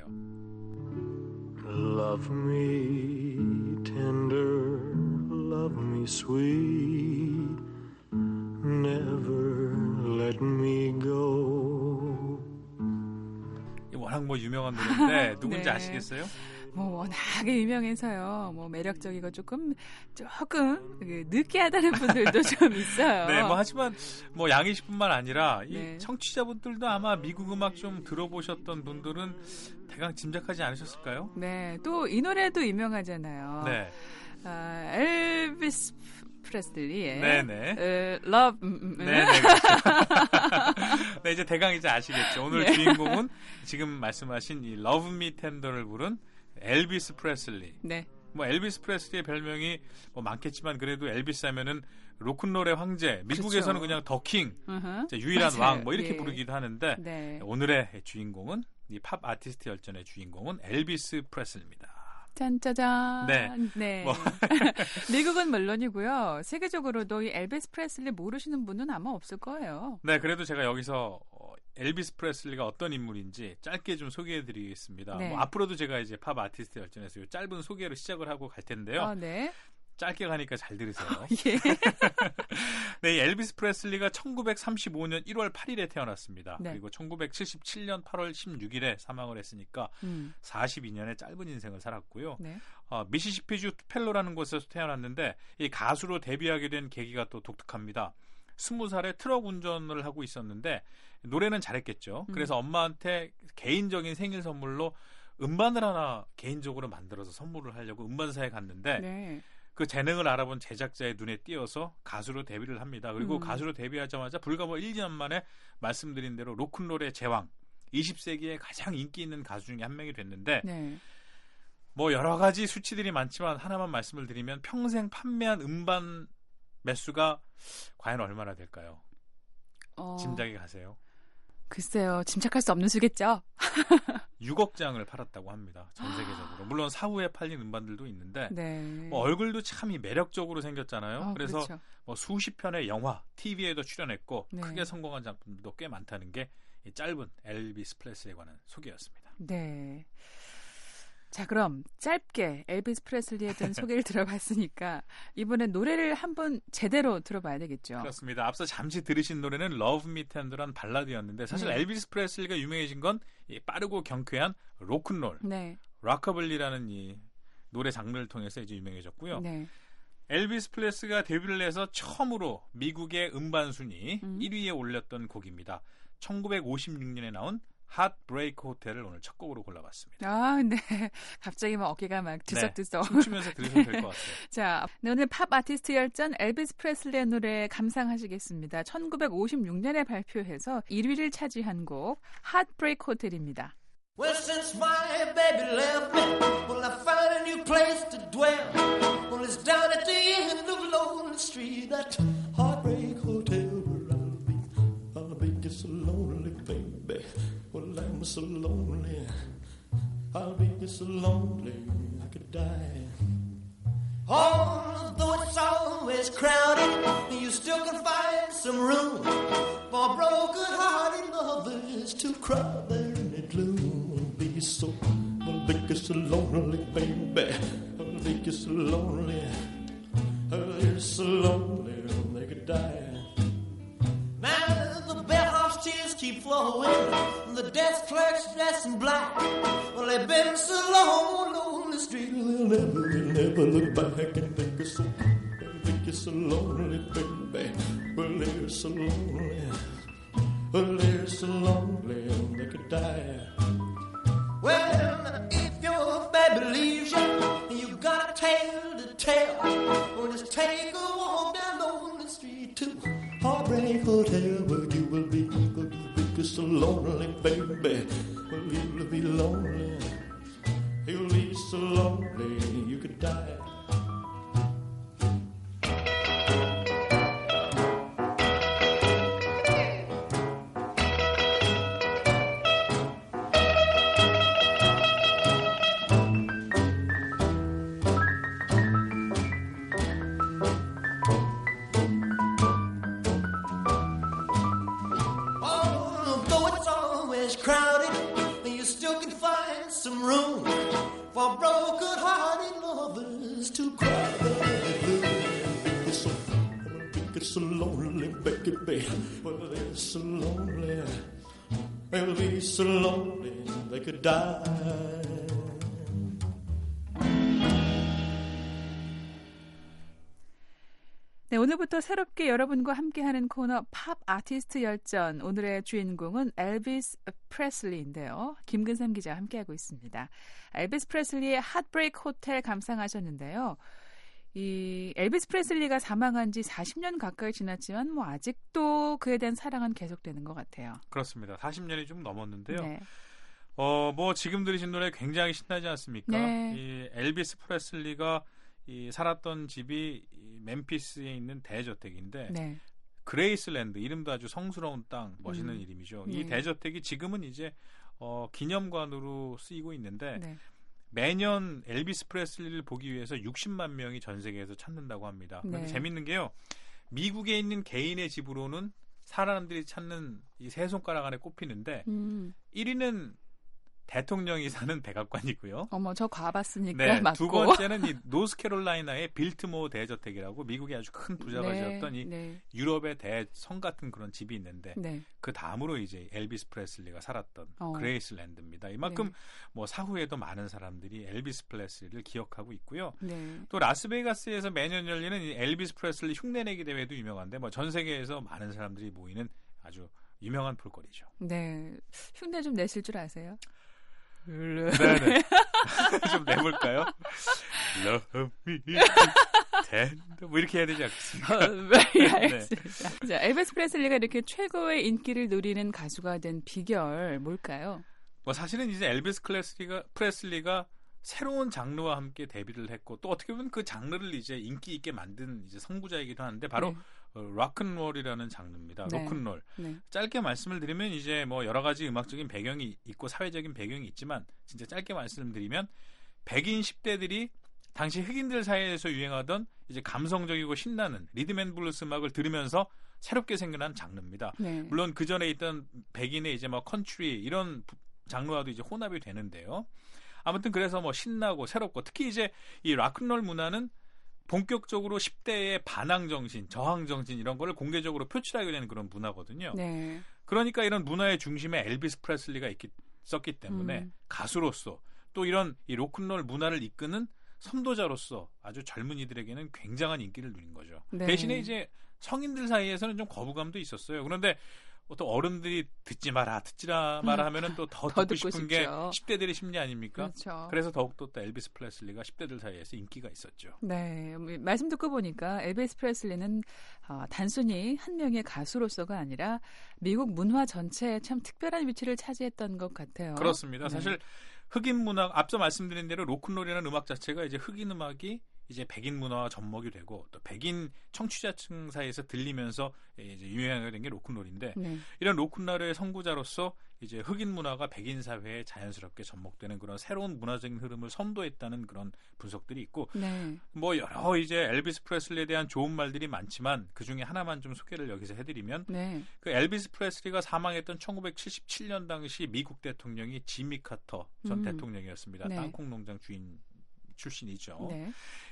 [SPEAKER 10] Love me tender, love me sweet, never let me go.
[SPEAKER 9] 워낙 뭐 유명한 노래인데 누군지
[SPEAKER 6] 네.
[SPEAKER 9] 아시겠어요?
[SPEAKER 6] 뭐 워낙에 유명해서요. 뭐 매력적이고 조금 조금 그 느끼하다는 분들도 좀 있어요.
[SPEAKER 9] 네, 뭐 하지만 뭐 양희 씨뿐만 아니라 이
[SPEAKER 6] 네.
[SPEAKER 9] 청취자분들도 아마 미국 음악 좀 들어보셨던 분들은 대강 짐작하지 않으셨을까요?
[SPEAKER 6] 네, 또 이 노래도 유명하잖아요.
[SPEAKER 9] 네,
[SPEAKER 6] 아, 엘비스 프레슬리의
[SPEAKER 9] 네네.
[SPEAKER 6] 어, Love. 음, 음,
[SPEAKER 9] 네, 네, 그렇죠. 네, 이제 대강 이제 아시겠죠. 오늘
[SPEAKER 6] 네.
[SPEAKER 9] 주인공은 지금 말씀하신 이 Love Me Tender를 부른 엘비스 프레슬리.
[SPEAKER 6] 네.
[SPEAKER 9] 뭐 엘비스 프레슬리의 별명이 뭐 많겠지만 그래도 엘비스 하면은 로큰롤의 황제, 미국에서는
[SPEAKER 6] 그렇죠.
[SPEAKER 9] 그냥 더 킹,
[SPEAKER 6] 으흠.
[SPEAKER 9] 유일한
[SPEAKER 6] 맞아요.
[SPEAKER 9] 왕 뭐 이렇게
[SPEAKER 6] 예.
[SPEAKER 9] 부르기도 하는데
[SPEAKER 6] 네.
[SPEAKER 9] 오늘의 주인공은 이 팝 아티스트 열전의 주인공은 엘비스 프레슬리입니다.
[SPEAKER 6] 짠짜잔.
[SPEAKER 9] 네.
[SPEAKER 6] 네.
[SPEAKER 9] 뭐.
[SPEAKER 6] 미국은 물론이고요. 세계적으로도 이 엘비스 프레슬리 모르시는 분은 아마 없을 거예요.
[SPEAKER 9] 네, 그래도 제가 여기서 어, 엘비스 프레슬리가 어떤 인물인지 짧게 좀 소개해드리겠습니다.
[SPEAKER 6] 네.
[SPEAKER 9] 뭐 앞으로도 제가 이제 팝 아티스트 열전에서 요 짧은 소개로 시작을 하고 갈 텐데요.
[SPEAKER 6] 아, 네.
[SPEAKER 9] 짧게 가니까 잘 들으세요.
[SPEAKER 6] 예.
[SPEAKER 9] 네, 이 엘비스 프레슬리가 천구백삼십오 년 일월 팔일에 태어났습니다.
[SPEAKER 6] 네.
[SPEAKER 9] 그리고 천구백칠십칠 년 팔월 십육일에 사망을 했으니까
[SPEAKER 6] 음.
[SPEAKER 9] 사십이 년의 짧은 인생을 살았고요.
[SPEAKER 6] 네.
[SPEAKER 9] 어, 미시시피주 투펠로라는 곳에서 태어났는데 이 가수로 데뷔하게 된 계기가 또 독특합니다. 스무 살에 트럭 운전을 하고 있었는데 노래는 잘했겠죠.
[SPEAKER 6] 음.
[SPEAKER 9] 그래서 엄마한테 개인적인 생일 선물로 음반을 하나 개인적으로 만들어서 선물을 하려고 음반사에 갔는데
[SPEAKER 6] 네.
[SPEAKER 9] 그 재능을 알아본 제작자의 눈에 띄어서 가수로 데뷔를 합니다. 그리고
[SPEAKER 6] 음.
[SPEAKER 9] 가수로 데뷔하자마자 불과 뭐 일 년 만에 말씀드린 대로 로큰롤의 제왕, 이십 세기에 가장 인기 있는 가수 중에 한 명이 됐는데
[SPEAKER 6] 네.
[SPEAKER 9] 뭐 여러 가지 수치들이 많지만 하나만 말씀을 드리면 평생 판매한 음반 매수가 과연 얼마나 될까요?
[SPEAKER 6] 어,
[SPEAKER 9] 짐작이 가세요?
[SPEAKER 6] 글쎄요. 짐작할 수 없는 수겠죠?
[SPEAKER 9] 육억 장을 팔았다고 합니다. 전 세계적으로. 물론 사후에 팔린 음반들도 있는데
[SPEAKER 6] 네.
[SPEAKER 9] 뭐 얼굴도 참 이 매력적으로 생겼잖아요.
[SPEAKER 6] 아,
[SPEAKER 9] 그래서
[SPEAKER 6] 그렇죠.
[SPEAKER 9] 뭐 수십 편의 영화, 티비에도 출연했고
[SPEAKER 6] 네.
[SPEAKER 9] 크게 성공한 작품도 꽤 많다는 게 이 짧은 엘비스 프레슬리에 관한 소개였습니다.
[SPEAKER 6] 네. 자, 그럼 짧게 엘비스 프레슬리에 대한 소개를 들어봤으니까 이번엔 노래를 한번 제대로 들어봐야 되겠죠.
[SPEAKER 9] 그렇습니다. 앞서 잠시 들으신 노래는 Love Me Tender한 발라드였는데 사실
[SPEAKER 6] 네.
[SPEAKER 9] 엘비스 프레슬리가 유명해진 건 이 빠르고 경쾌한 로큰롤,
[SPEAKER 6] 네.
[SPEAKER 9] 락커블리라는 이 노래 장르를 통해서 이제 유명해졌고요.
[SPEAKER 6] 네.
[SPEAKER 9] 엘비스 프레슬리가 데뷔를 해서 처음으로 미국의 음반 순위
[SPEAKER 6] 음.
[SPEAKER 9] 일 위에 올렸던 곡입니다. 천구백오십육 년에 나온 핫브레이크 호텔을 오늘 첫 곡으로 골라봤습니다.
[SPEAKER 6] 아, 네. 갑자기 막 어깨가 막 들썩들썩.
[SPEAKER 9] 네, 춤추면서 들으시면 될 것 같아요.
[SPEAKER 6] 자, 네, 오늘 팝 아티스트 열전 엘비스 프레슬리의 노래 감상하시겠습니다. 천구백오십육 년에 발표해서 일 위를 차지한 곡 핫브레이크 호텔입니다.
[SPEAKER 7] Well, since my baby left me, well, I found a new place to dwell. Well, it's down at the end of Lonely Street, that heartbreak hotel where I'll be. I'll be just so lonely, baby. Well, I'm so lonely. I'll be just so lonely, I could die. Although it's always crowded, you still can find some room for broken-hearted lovers to cry there in the gloom. Be so, I'll be so lonely, baby. I'll be so lonely. I'll be so lonely, they could die. Now the bellhop's tears keep flowing, the desk clerk's dressed in black. Well, they've been so long on lonely street, they'll never, they'll never look back and think it's so, think it's so lonely, baby. Well, they're so lonely. Well, they're so lonely, they could die. Well, if your baby leaves you, you got a tale to tell. Well, just take a walk down lonely street to Heartbreak Hotel, where you will be, will you be so lonely, baby. Well, you'll be lonely. You'll be so lonely, you could die. Crowded, you still can find some room for broken-hearted lovers to cry. It's so, it's so lonely, baby. Well, they're so lonely. They'll be so lonely they could die.
[SPEAKER 6] 네, 오늘부터 새롭게 여러분과 함께하는 코너 팝 아티스트 열전. 오늘의 주인공은 엘비스 프레슬리인데요. 김근삼 기자와 함께하고 있습니다. 엘비스 프레슬리의 핫브레이크 호텔 감상하셨는데요. 이 엘비스 프레슬리가 사망한 지 사십 년 가까이 지났지만 뭐 아직도 그에 대한 사랑은 계속되는 것 같아요.
[SPEAKER 9] 그렇습니다. 사십 년이 좀 넘었는데요.
[SPEAKER 6] 네.
[SPEAKER 9] 어, 뭐 지금 들으신 노래 굉장히 신나지 않습니까?
[SPEAKER 6] 네.
[SPEAKER 9] 이 엘비스 프레슬리가 이 살았던 집이 이 멤피스에 있는 대저택인데
[SPEAKER 6] 네.
[SPEAKER 9] 그레이슬랜드, 이름도 아주 성스러운 땅, 멋있는
[SPEAKER 6] 음.
[SPEAKER 9] 이름이죠.
[SPEAKER 6] 네.
[SPEAKER 9] 이 대저택이 지금은 이제 어, 기념관으로 쓰이고 있는데
[SPEAKER 6] 네.
[SPEAKER 9] 매년 엘비스 프레슬리를 보기 위해서 육십만 명이 전 세계에서 찾는다고 합니다. 그런데
[SPEAKER 6] 네.
[SPEAKER 9] 재밌는 게요. 미국에 있는 개인의 집으로는 사람들이 찾는 이 세 손가락 안에 꼽히는데
[SPEAKER 6] 음.
[SPEAKER 9] 일 위는 대통령이 사는 백악관이고요.
[SPEAKER 6] 어머, 저 가봤으니까
[SPEAKER 9] 네,
[SPEAKER 6] 맞고.
[SPEAKER 9] 두 번째는 이 노스캐롤라이나의 빌트모어 대저택이라고 미국의 아주 큰 부자가
[SPEAKER 6] 네,
[SPEAKER 9] 지었던 이
[SPEAKER 6] 네.
[SPEAKER 9] 유럽의 대성 같은 그런 집이 있는데
[SPEAKER 6] 네.
[SPEAKER 9] 그 다음으로 이제 엘비스 프레슬리가 살았던
[SPEAKER 6] 어.
[SPEAKER 9] 그레이스랜드입니다. 이만큼
[SPEAKER 6] 네.
[SPEAKER 9] 뭐 사후에도 많은 사람들이 엘비스 프레슬리를 기억하고 있고요.
[SPEAKER 6] 네.
[SPEAKER 9] 또 라스베이거스에서 매년 열리는 이 엘비스 프레슬리 흉내내기 대회도 유명한데 뭐 전 세계에서 많은 사람들이 모이는 아주 유명한 볼거리죠.
[SPEAKER 6] 네. 흉내 좀 내실 줄 아세요?
[SPEAKER 9] 네네. 좀 내볼까요? Love me tender. 뭐 이렇게 해야 되지 않겠습니까?
[SPEAKER 6] 어, 네, 알겠습니다. 자, 엘비스 프레슬리가 이렇게 최고의 인기를 누리는 가수가 된 비결 뭘까요?
[SPEAKER 9] 뭐 사실은 이제 엘비스 클래스리가 프레슬리가 새로운 장르와 함께 데뷔를 했고 또 어떻게 보면 그 장르를 이제 인기 있게 만든 이제 선구자이기도 하는데 바로
[SPEAKER 6] 네.
[SPEAKER 9] 어, 락앤롤이라는 장르입니다.
[SPEAKER 6] 네.
[SPEAKER 9] 로큰롤.
[SPEAKER 6] 네.
[SPEAKER 9] 짧게 말씀을 드리면 이제 뭐 여러 가지 음악적인 배경이 있고 사회적인 배경이 있지만 진짜 짧게 말씀드리면 백인 십 대들이 당시 흑인들 사이에서 유행하던 이제 감성적이고 신나는 리듬앤블루스 음악을 들으면서 새롭게 생겨난 장르입니다.
[SPEAKER 6] 네.
[SPEAKER 9] 물론 그 전에 있던 백인의 이제 뭐 컨트리 이런 장르와도 이제 혼합이 되는데요. 아무튼 그래서 뭐 신나고 새롭고 특히 이제 이 락앤롤 문화는 본격적으로 십 대의 반항 정신, 저항 정신 이런 거를 공개적으로 표출하게 되는 그런 문화거든요.
[SPEAKER 6] 네.
[SPEAKER 9] 그러니까 이런 문화의 중심에 엘비스 프레슬리가 있기, 있었기 때문에
[SPEAKER 6] 음.
[SPEAKER 9] 가수로서 또 이런 이 로큰롤 문화를 이끄는 선도자로서 아주 젊은이들에게는 굉장한 인기를 누린 거죠.
[SPEAKER 6] 네.
[SPEAKER 9] 대신에 이제 성인들 사이에서는 좀 거부감도 있었어요. 그런데 또 어른들이 듣지 마라, 듣지 마라 하면은 또 더
[SPEAKER 6] 더
[SPEAKER 9] 듣고
[SPEAKER 6] 듣고
[SPEAKER 9] 싶은 게
[SPEAKER 6] 싶죠.
[SPEAKER 9] 십 대들의 심리 아닙니까?
[SPEAKER 6] 그렇죠.
[SPEAKER 9] 그래서 더욱더 또 엘비스 프레슬리가 십 대들 사이에서 인기가 있었죠.
[SPEAKER 6] 네, 말씀 듣고 보니까 엘비스 프레슬리는 어, 단순히 한 명의 가수로서가 아니라 미국 문화 전체에 참 특별한 위치를 차지했던 것 같아요.
[SPEAKER 9] 그렇습니다.
[SPEAKER 6] 네.
[SPEAKER 9] 사실 흑인 문화, 앞서 말씀드린 대로 로큰롤이라는 음악 자체가 이제 흑인 음악이 이제 백인 문화와 접목이 되고 또 백인 청취자층 사이에서 들리면서 이제 유행하게 된 게 로큰롤인데
[SPEAKER 6] 네.
[SPEAKER 9] 이런 로큰롤의 선구자로서 이제 흑인 문화가 백인 사회에 자연스럽게 접목되는 그런 새로운 문화적인 흐름을 선도했다는 그런 분석들이 있고
[SPEAKER 6] 네.
[SPEAKER 9] 뭐 여러 이제 엘비스 프레슬리에 대한 좋은 말들이 많지만 그 중에 하나만 좀 소개를 여기서 해드리면
[SPEAKER 6] 네.
[SPEAKER 9] 그 엘비스 프레슬리가 사망했던 천구백칠십칠 년 당시 미국 대통령이 지미 카터 전
[SPEAKER 6] 음.
[SPEAKER 9] 대통령이었습니다.
[SPEAKER 6] 네.
[SPEAKER 9] 땅콩 농장 주인 출신이죠.
[SPEAKER 6] 네.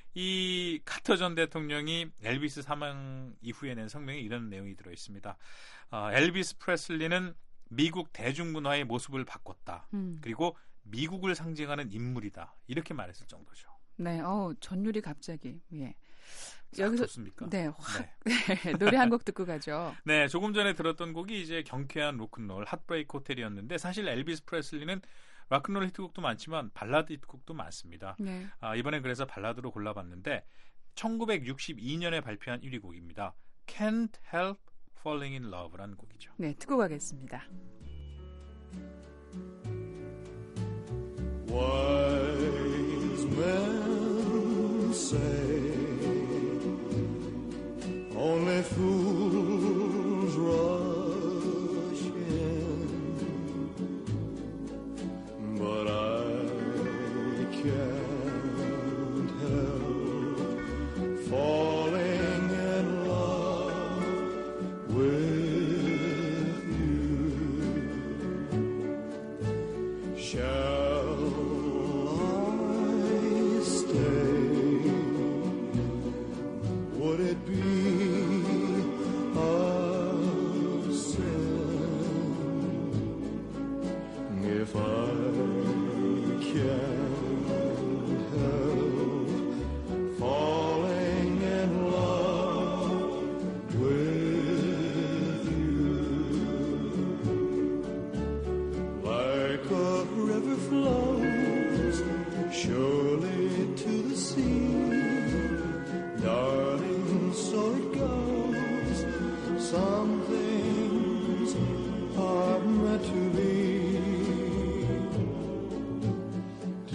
[SPEAKER 9] 이 카터 전 대통령이 엘비스 사망 이후에 낸 성명에 이런 내용이 들어있습니다. 어, 엘비스 프레슬리는 미국 대중문화의 모습을 바꿨다.
[SPEAKER 6] 음.
[SPEAKER 9] 그리고 미국을 상징하는 인물이다. 이렇게 말했을 정도죠.
[SPEAKER 6] 네, 어 전율이 갑자기 예.
[SPEAKER 9] 여기서 좋습니까?
[SPEAKER 6] 네, 확 네. 노래 한 곡 듣고 가죠.
[SPEAKER 9] 네, 조금 전에 들었던 곡이 이제 경쾌한 로큰롤 핫브레이크 호텔이었는데 사실 엘비스 프레슬리는 락앤롤 히트곡도 많지만 발라드 히트곡도 많습니다.
[SPEAKER 6] 네.
[SPEAKER 9] 아, 이번엔 그래서 발라드로 골라봤는데 천구백육십이 년에 발표한 일 위 곡입니다. Can't Help Falling in Love라는 곡이죠.
[SPEAKER 6] 네, 듣고 가겠습니다.
[SPEAKER 10] Wise men say only fools rush in, but I can't help falling in love with you. Shall I stay? Would it be a sin if I can't help falling in love with you? Like a river flows surely to the sea, darling, so it goes. Some things are meant to be.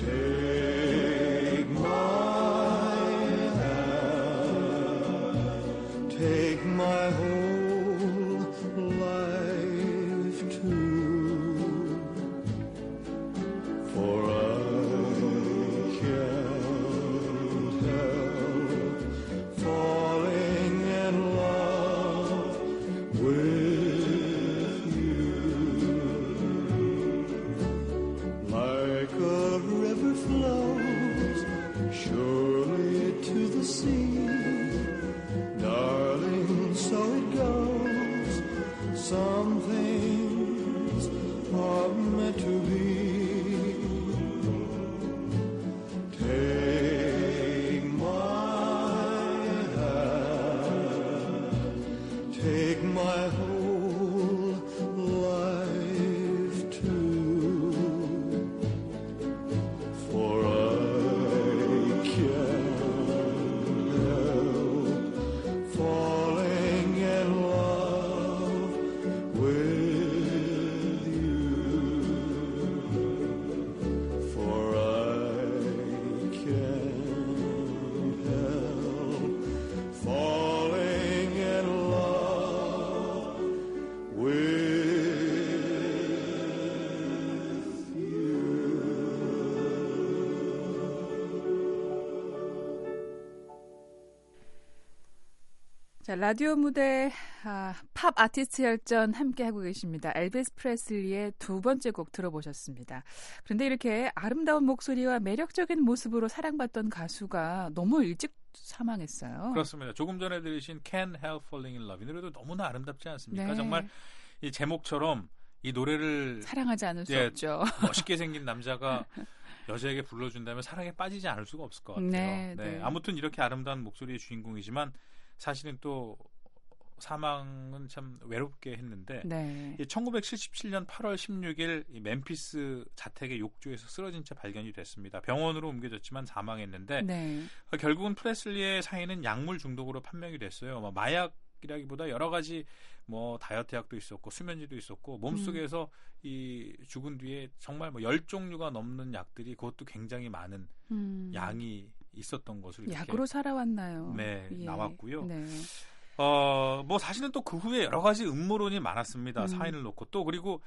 [SPEAKER 6] 자, 라디오 무대 아, 팝 아티스트 열전 함께하고 계십니다. 엘비스 프레슬리의 두 번째 곡 들어보셨습니다. 그런데 이렇게 아름다운 목소리와 매력적인 모습으로 사랑받던 가수가 너무 일찍 사망했어요.
[SPEAKER 9] 그렇습니다. 조금 전에 들으신 Can't Help Falling in Love 이 노래도 너무나 아름답지 않습니까?
[SPEAKER 6] 네.
[SPEAKER 9] 정말 이 제목처럼 이 노래를
[SPEAKER 6] 사랑하지 않을 수
[SPEAKER 9] 예,
[SPEAKER 6] 없죠.
[SPEAKER 9] 멋있게 생긴 남자가 여자에게 불러준다면 사랑에 빠지지 않을 수가 없을 것 같아요.
[SPEAKER 6] 네,
[SPEAKER 9] 네.
[SPEAKER 6] 네.
[SPEAKER 9] 아무튼 이렇게 아름다운 목소리의 주인공이지만 사실은 또 사망은 참 외롭게 했는데
[SPEAKER 6] 네.
[SPEAKER 9] 이 천구백칠십칠 년 팔월 십육일 이 멤피스 자택의 욕조에서 쓰러진 채 발견이 됐습니다. 병원으로 옮겨졌지만 사망했는데
[SPEAKER 6] 네.
[SPEAKER 9] 결국은 프레슬리의 사인은 약물 중독으로 판명이 됐어요. 뭐 마약이라기보다 여러 가지 뭐 다이어트 약도 있었고 수면제도 있었고 몸속에서 음. 이 죽은 뒤에 정말 뭐 열 종류가 넘는 약들이 그것도 굉장히 많은 음. 양이 있었던 것으로 이렇게
[SPEAKER 6] 약으로 살아왔나요?
[SPEAKER 9] 네,
[SPEAKER 6] 예.
[SPEAKER 9] 나왔고요.
[SPEAKER 6] 네.
[SPEAKER 9] 어, 뭐 사실은 또 그 후에 여러 가지 음모론이 많았습니다.
[SPEAKER 6] 음.
[SPEAKER 9] 사인을 놓고 또 그리고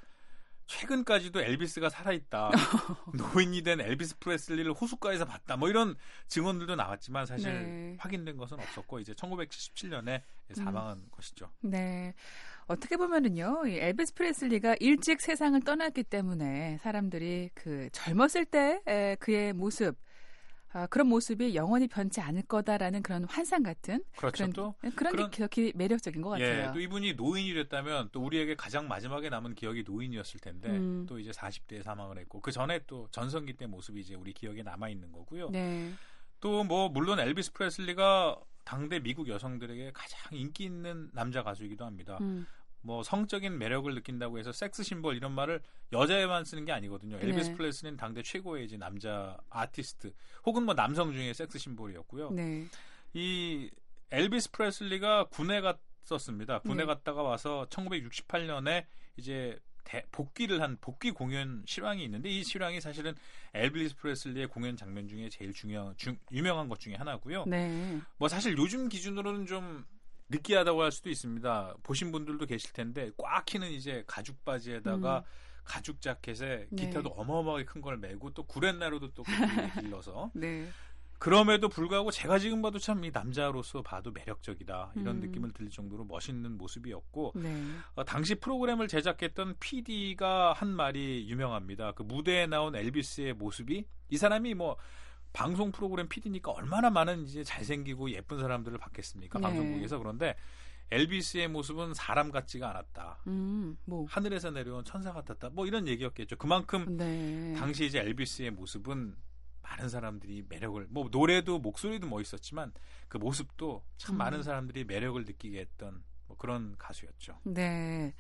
[SPEAKER 9] 최근까지도 엘비스가 살아있다. 노인이 된 엘비스 프레슬리를 호숫가에서 봤다. 뭐 이런 증언들도 나왔지만 사실
[SPEAKER 6] 네.
[SPEAKER 9] 확인된 것은 없었고 이제 천구백칠십칠 년에 사망한 음. 것이죠.
[SPEAKER 6] 네. 어떻게 보면은요, 이 엘비스 프레슬리가 일찍 세상을 떠났기 때문에 사람들이 그 젊었을 때 그의 모습, 아, 그런 모습이 영원히 변치 않을 거다라는 그런 환상 같은
[SPEAKER 9] 그렇죠.
[SPEAKER 6] 그런,
[SPEAKER 9] 또
[SPEAKER 6] 그런, 그런 게 기억이 매력적인 것 같아요.
[SPEAKER 9] 예, 또 이분이 노인이 됐다면 또 우리에게 가장 마지막에 남은 기억이 노인이었을 텐데 음. 또 이제 사십 대에 사망을 했고 그 전에 또 전성기 때 모습이 이제 우리 기억에 남아 있는 거고요.
[SPEAKER 6] 네.
[SPEAKER 9] 또 뭐 물론 엘비스 프레슬리가 당대 미국 여성들에게 가장 인기 있는 남자 가수이기도 합니다. 음. 뭐 성적인 매력을 느낀다고 해서 섹스 심벌 이런 말을 여자에만 쓰는 게 아니거든요.
[SPEAKER 6] 네.
[SPEAKER 9] 엘비스 프레슬리는 당대 최고의 이제 남자 아티스트 혹은 뭐 남성 중에 섹스 심벌이었고요.
[SPEAKER 6] 네.
[SPEAKER 9] 이 엘비스 프레슬리가 군에 갔었습니다. 군에
[SPEAKER 6] 네.
[SPEAKER 9] 갔다가 와서 천구백육십팔 년에 이제 대, 복귀를 한 복귀 공연 실황이 있는데 이 실황이 사실은 엘비스 프레슬리의 공연 장면 중에 제일 중요한 중, 유명한 것 중에 하나고요.
[SPEAKER 6] 네.
[SPEAKER 9] 뭐 사실 요즘 기준으로는 좀 느끼하다고 할 수도 있습니다. 보신 분들도 계실 텐데 꽉 끼는 이제 가죽 바지에다가 음. 가죽 자켓에
[SPEAKER 6] 네.
[SPEAKER 9] 기타도 어마어마하게 큰 걸 메고 또 구렛나루도 또 길러서
[SPEAKER 6] 네.
[SPEAKER 9] 그럼에도 불구하고 제가 지금 봐도 참 이 남자로서 봐도 매력적이다 이런
[SPEAKER 6] 음.
[SPEAKER 9] 느낌을 들릴 정도로 멋있는 모습이었고
[SPEAKER 6] 네.
[SPEAKER 9] 어, 당시 프로그램을 제작했던 피디가 한 말이 유명합니다. 그 무대에 나온 엘비스의 모습이 이 사람이 뭐 방송 프로그램 피디니까 얼마나 많은 이제 잘생기고 예쁜 사람들을 봤겠습니까?
[SPEAKER 6] 네.
[SPEAKER 9] 방송국에서. 그런데 엘비스의 모습은 사람 같지가 않았다.
[SPEAKER 6] 음, 뭐.
[SPEAKER 9] 하늘에서 내려온 천사 같았다. 뭐 이런 얘기였겠죠. 그만큼
[SPEAKER 6] 네.
[SPEAKER 9] 당시 이제 엘비스의 모습은 많은 사람들이 매력을 뭐 노래도 목소리도 멋있었지만 그 모습도 참
[SPEAKER 6] 음.
[SPEAKER 9] 많은 사람들이 매력을 느끼게 했던 뭐 그런 가수였죠.
[SPEAKER 6] 네.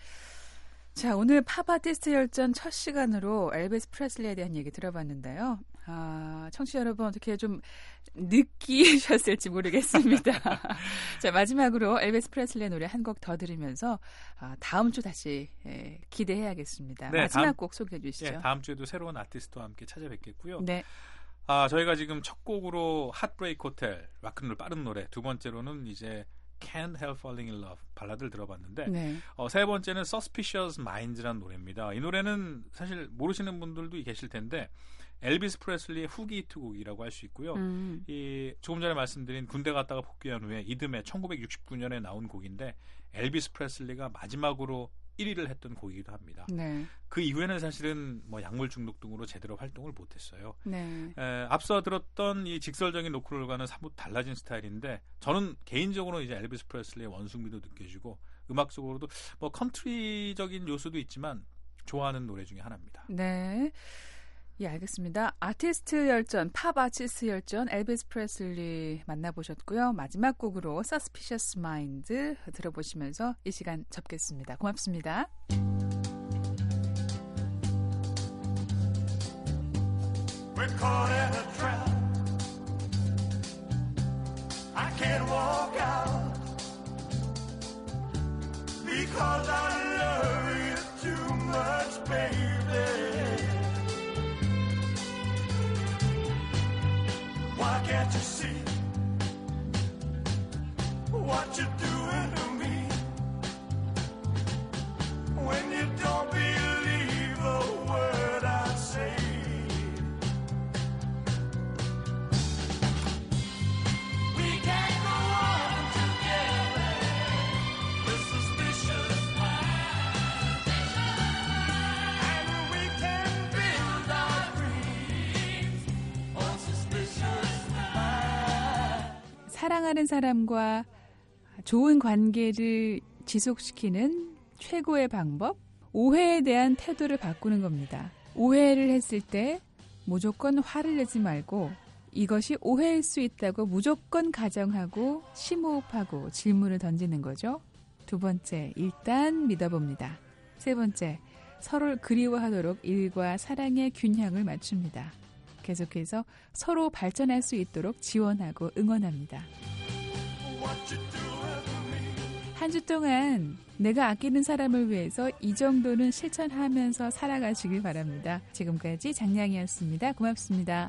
[SPEAKER 6] 자, 오늘 팝 아티스트 열전 첫 시간으로 엘비스 프레슬리에 대한 얘기 들어봤는데요. 아, 청취자 여러분 어떻게 좀 느끼셨을지 모르겠습니다. 자, 마지막으로 엘비스 프레슬리의 노래 한 곡 더 들으면서 아, 다음 주 다시 예, 기대해야겠습니다.
[SPEAKER 9] 네,
[SPEAKER 6] 마지막
[SPEAKER 9] 다음,
[SPEAKER 6] 곡 소개해 주시죠.
[SPEAKER 9] 예, 다음 주에도 새로운 아티스트와 함께 찾아뵙겠고요.
[SPEAKER 6] 네.
[SPEAKER 9] 아, 저희가 지금 첫 곡으로 핫브레이크 호텔, 락큰롤 빠른 노래, 두 번째로는 이제 Can't Help Falling in Love 발라드를 들어봤는데
[SPEAKER 6] 네.
[SPEAKER 9] 어, 세 번째는 Suspicious Minds라는 노래입니다. 이 노래는 사실 모르시는 분들도 계실 텐데 엘비스 프레슬리의 후기 히트곡이라고 할 수 있고요.
[SPEAKER 6] 음.
[SPEAKER 9] 이 조금 전에 말씀드린 군대 갔다가 복귀한 후에 이듬해 천구백육십구 년에 나온 곡인데 엘비스 프레슬리가 마지막으로 일 위를 했던 곡이기도 합니다.
[SPEAKER 6] 네.
[SPEAKER 9] 그 이후에는 사실은 뭐 약물 중독 등으로 제대로 활동을 못했어요.
[SPEAKER 6] 네.
[SPEAKER 9] 에, 앞서 들었던 이 직설적인 로크롤과는 사뭇 달라진 스타일인데 저는 개인적으로 이제 엘비스 프레슬리의 원숭미도 느껴지고 음악 속으로도 뭐 컨트리적인 요소도 있지만 좋아하는 노래 중에 하나입니다.
[SPEAKER 6] 네. 예, 알겠습니다. 아티스트 열전, 팝 아티스트 열전, 엘비스 프레슬리 만나보셨고요. 마지막 곡으로 Suspicious Mind 들어보시면서 이 시간 접겠습니다. 고맙습니다.
[SPEAKER 10] We're caught in a trap. I can't walk out because I love you too much, baby. Why can't you see what you're doing to me when you don't believe a word I say?
[SPEAKER 6] 사랑하는 사람과 좋은 관계를 지속시키는 최고의 방법, 오해에 대한 태도를 바꾸는 겁니다. 오해를 했을 때 무조건 화를 내지 말고 이것이 오해일 수 있다고 무조건 가정하고 심호흡하고 질문을 던지는 거죠. 두 번째, 일단 믿어봅니다. 세 번째, 서로를 그리워하도록 일과 사랑의 균형을 맞춥니다. 계속해서 서로 발전할 수 있도록 지원하고 응원합니다. 한 주 동안 내가 아끼는 사람을 위해서 이 정도는 실천하면서 살아가시길 바랍니다. 지금까지 장량이었습니다. 고맙습니다.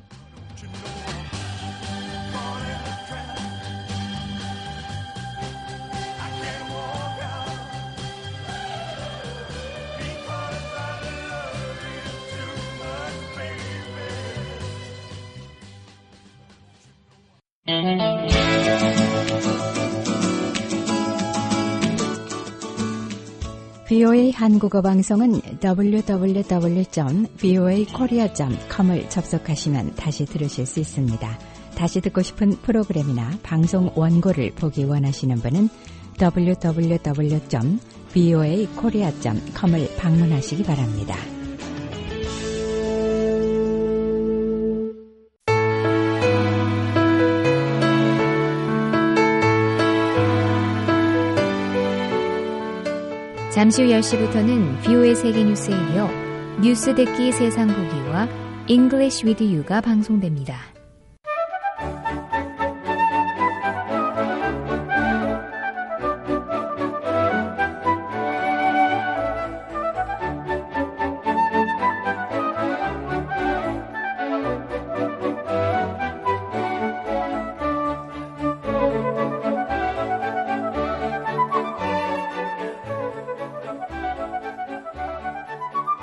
[SPEAKER 11] 브이오에이 한국어 방송은 더블유 더블유 더블유 점 브이오에이 코리아 점 컴을 접속하시면 다시 들으실 수 있습니다. 다시 듣고 싶은 프로그램이나 방송 원고를 보기 원하시는 분은 더블유 더블유 더블유 점 브이오에이 코리아 점 컴을 방문하시기 바랍니다.
[SPEAKER 3] 잠시 후 열 시부터는 비오에이 세계뉴스에 이어 뉴스 듣기 세상 보기와 English with You가 방송됩니다.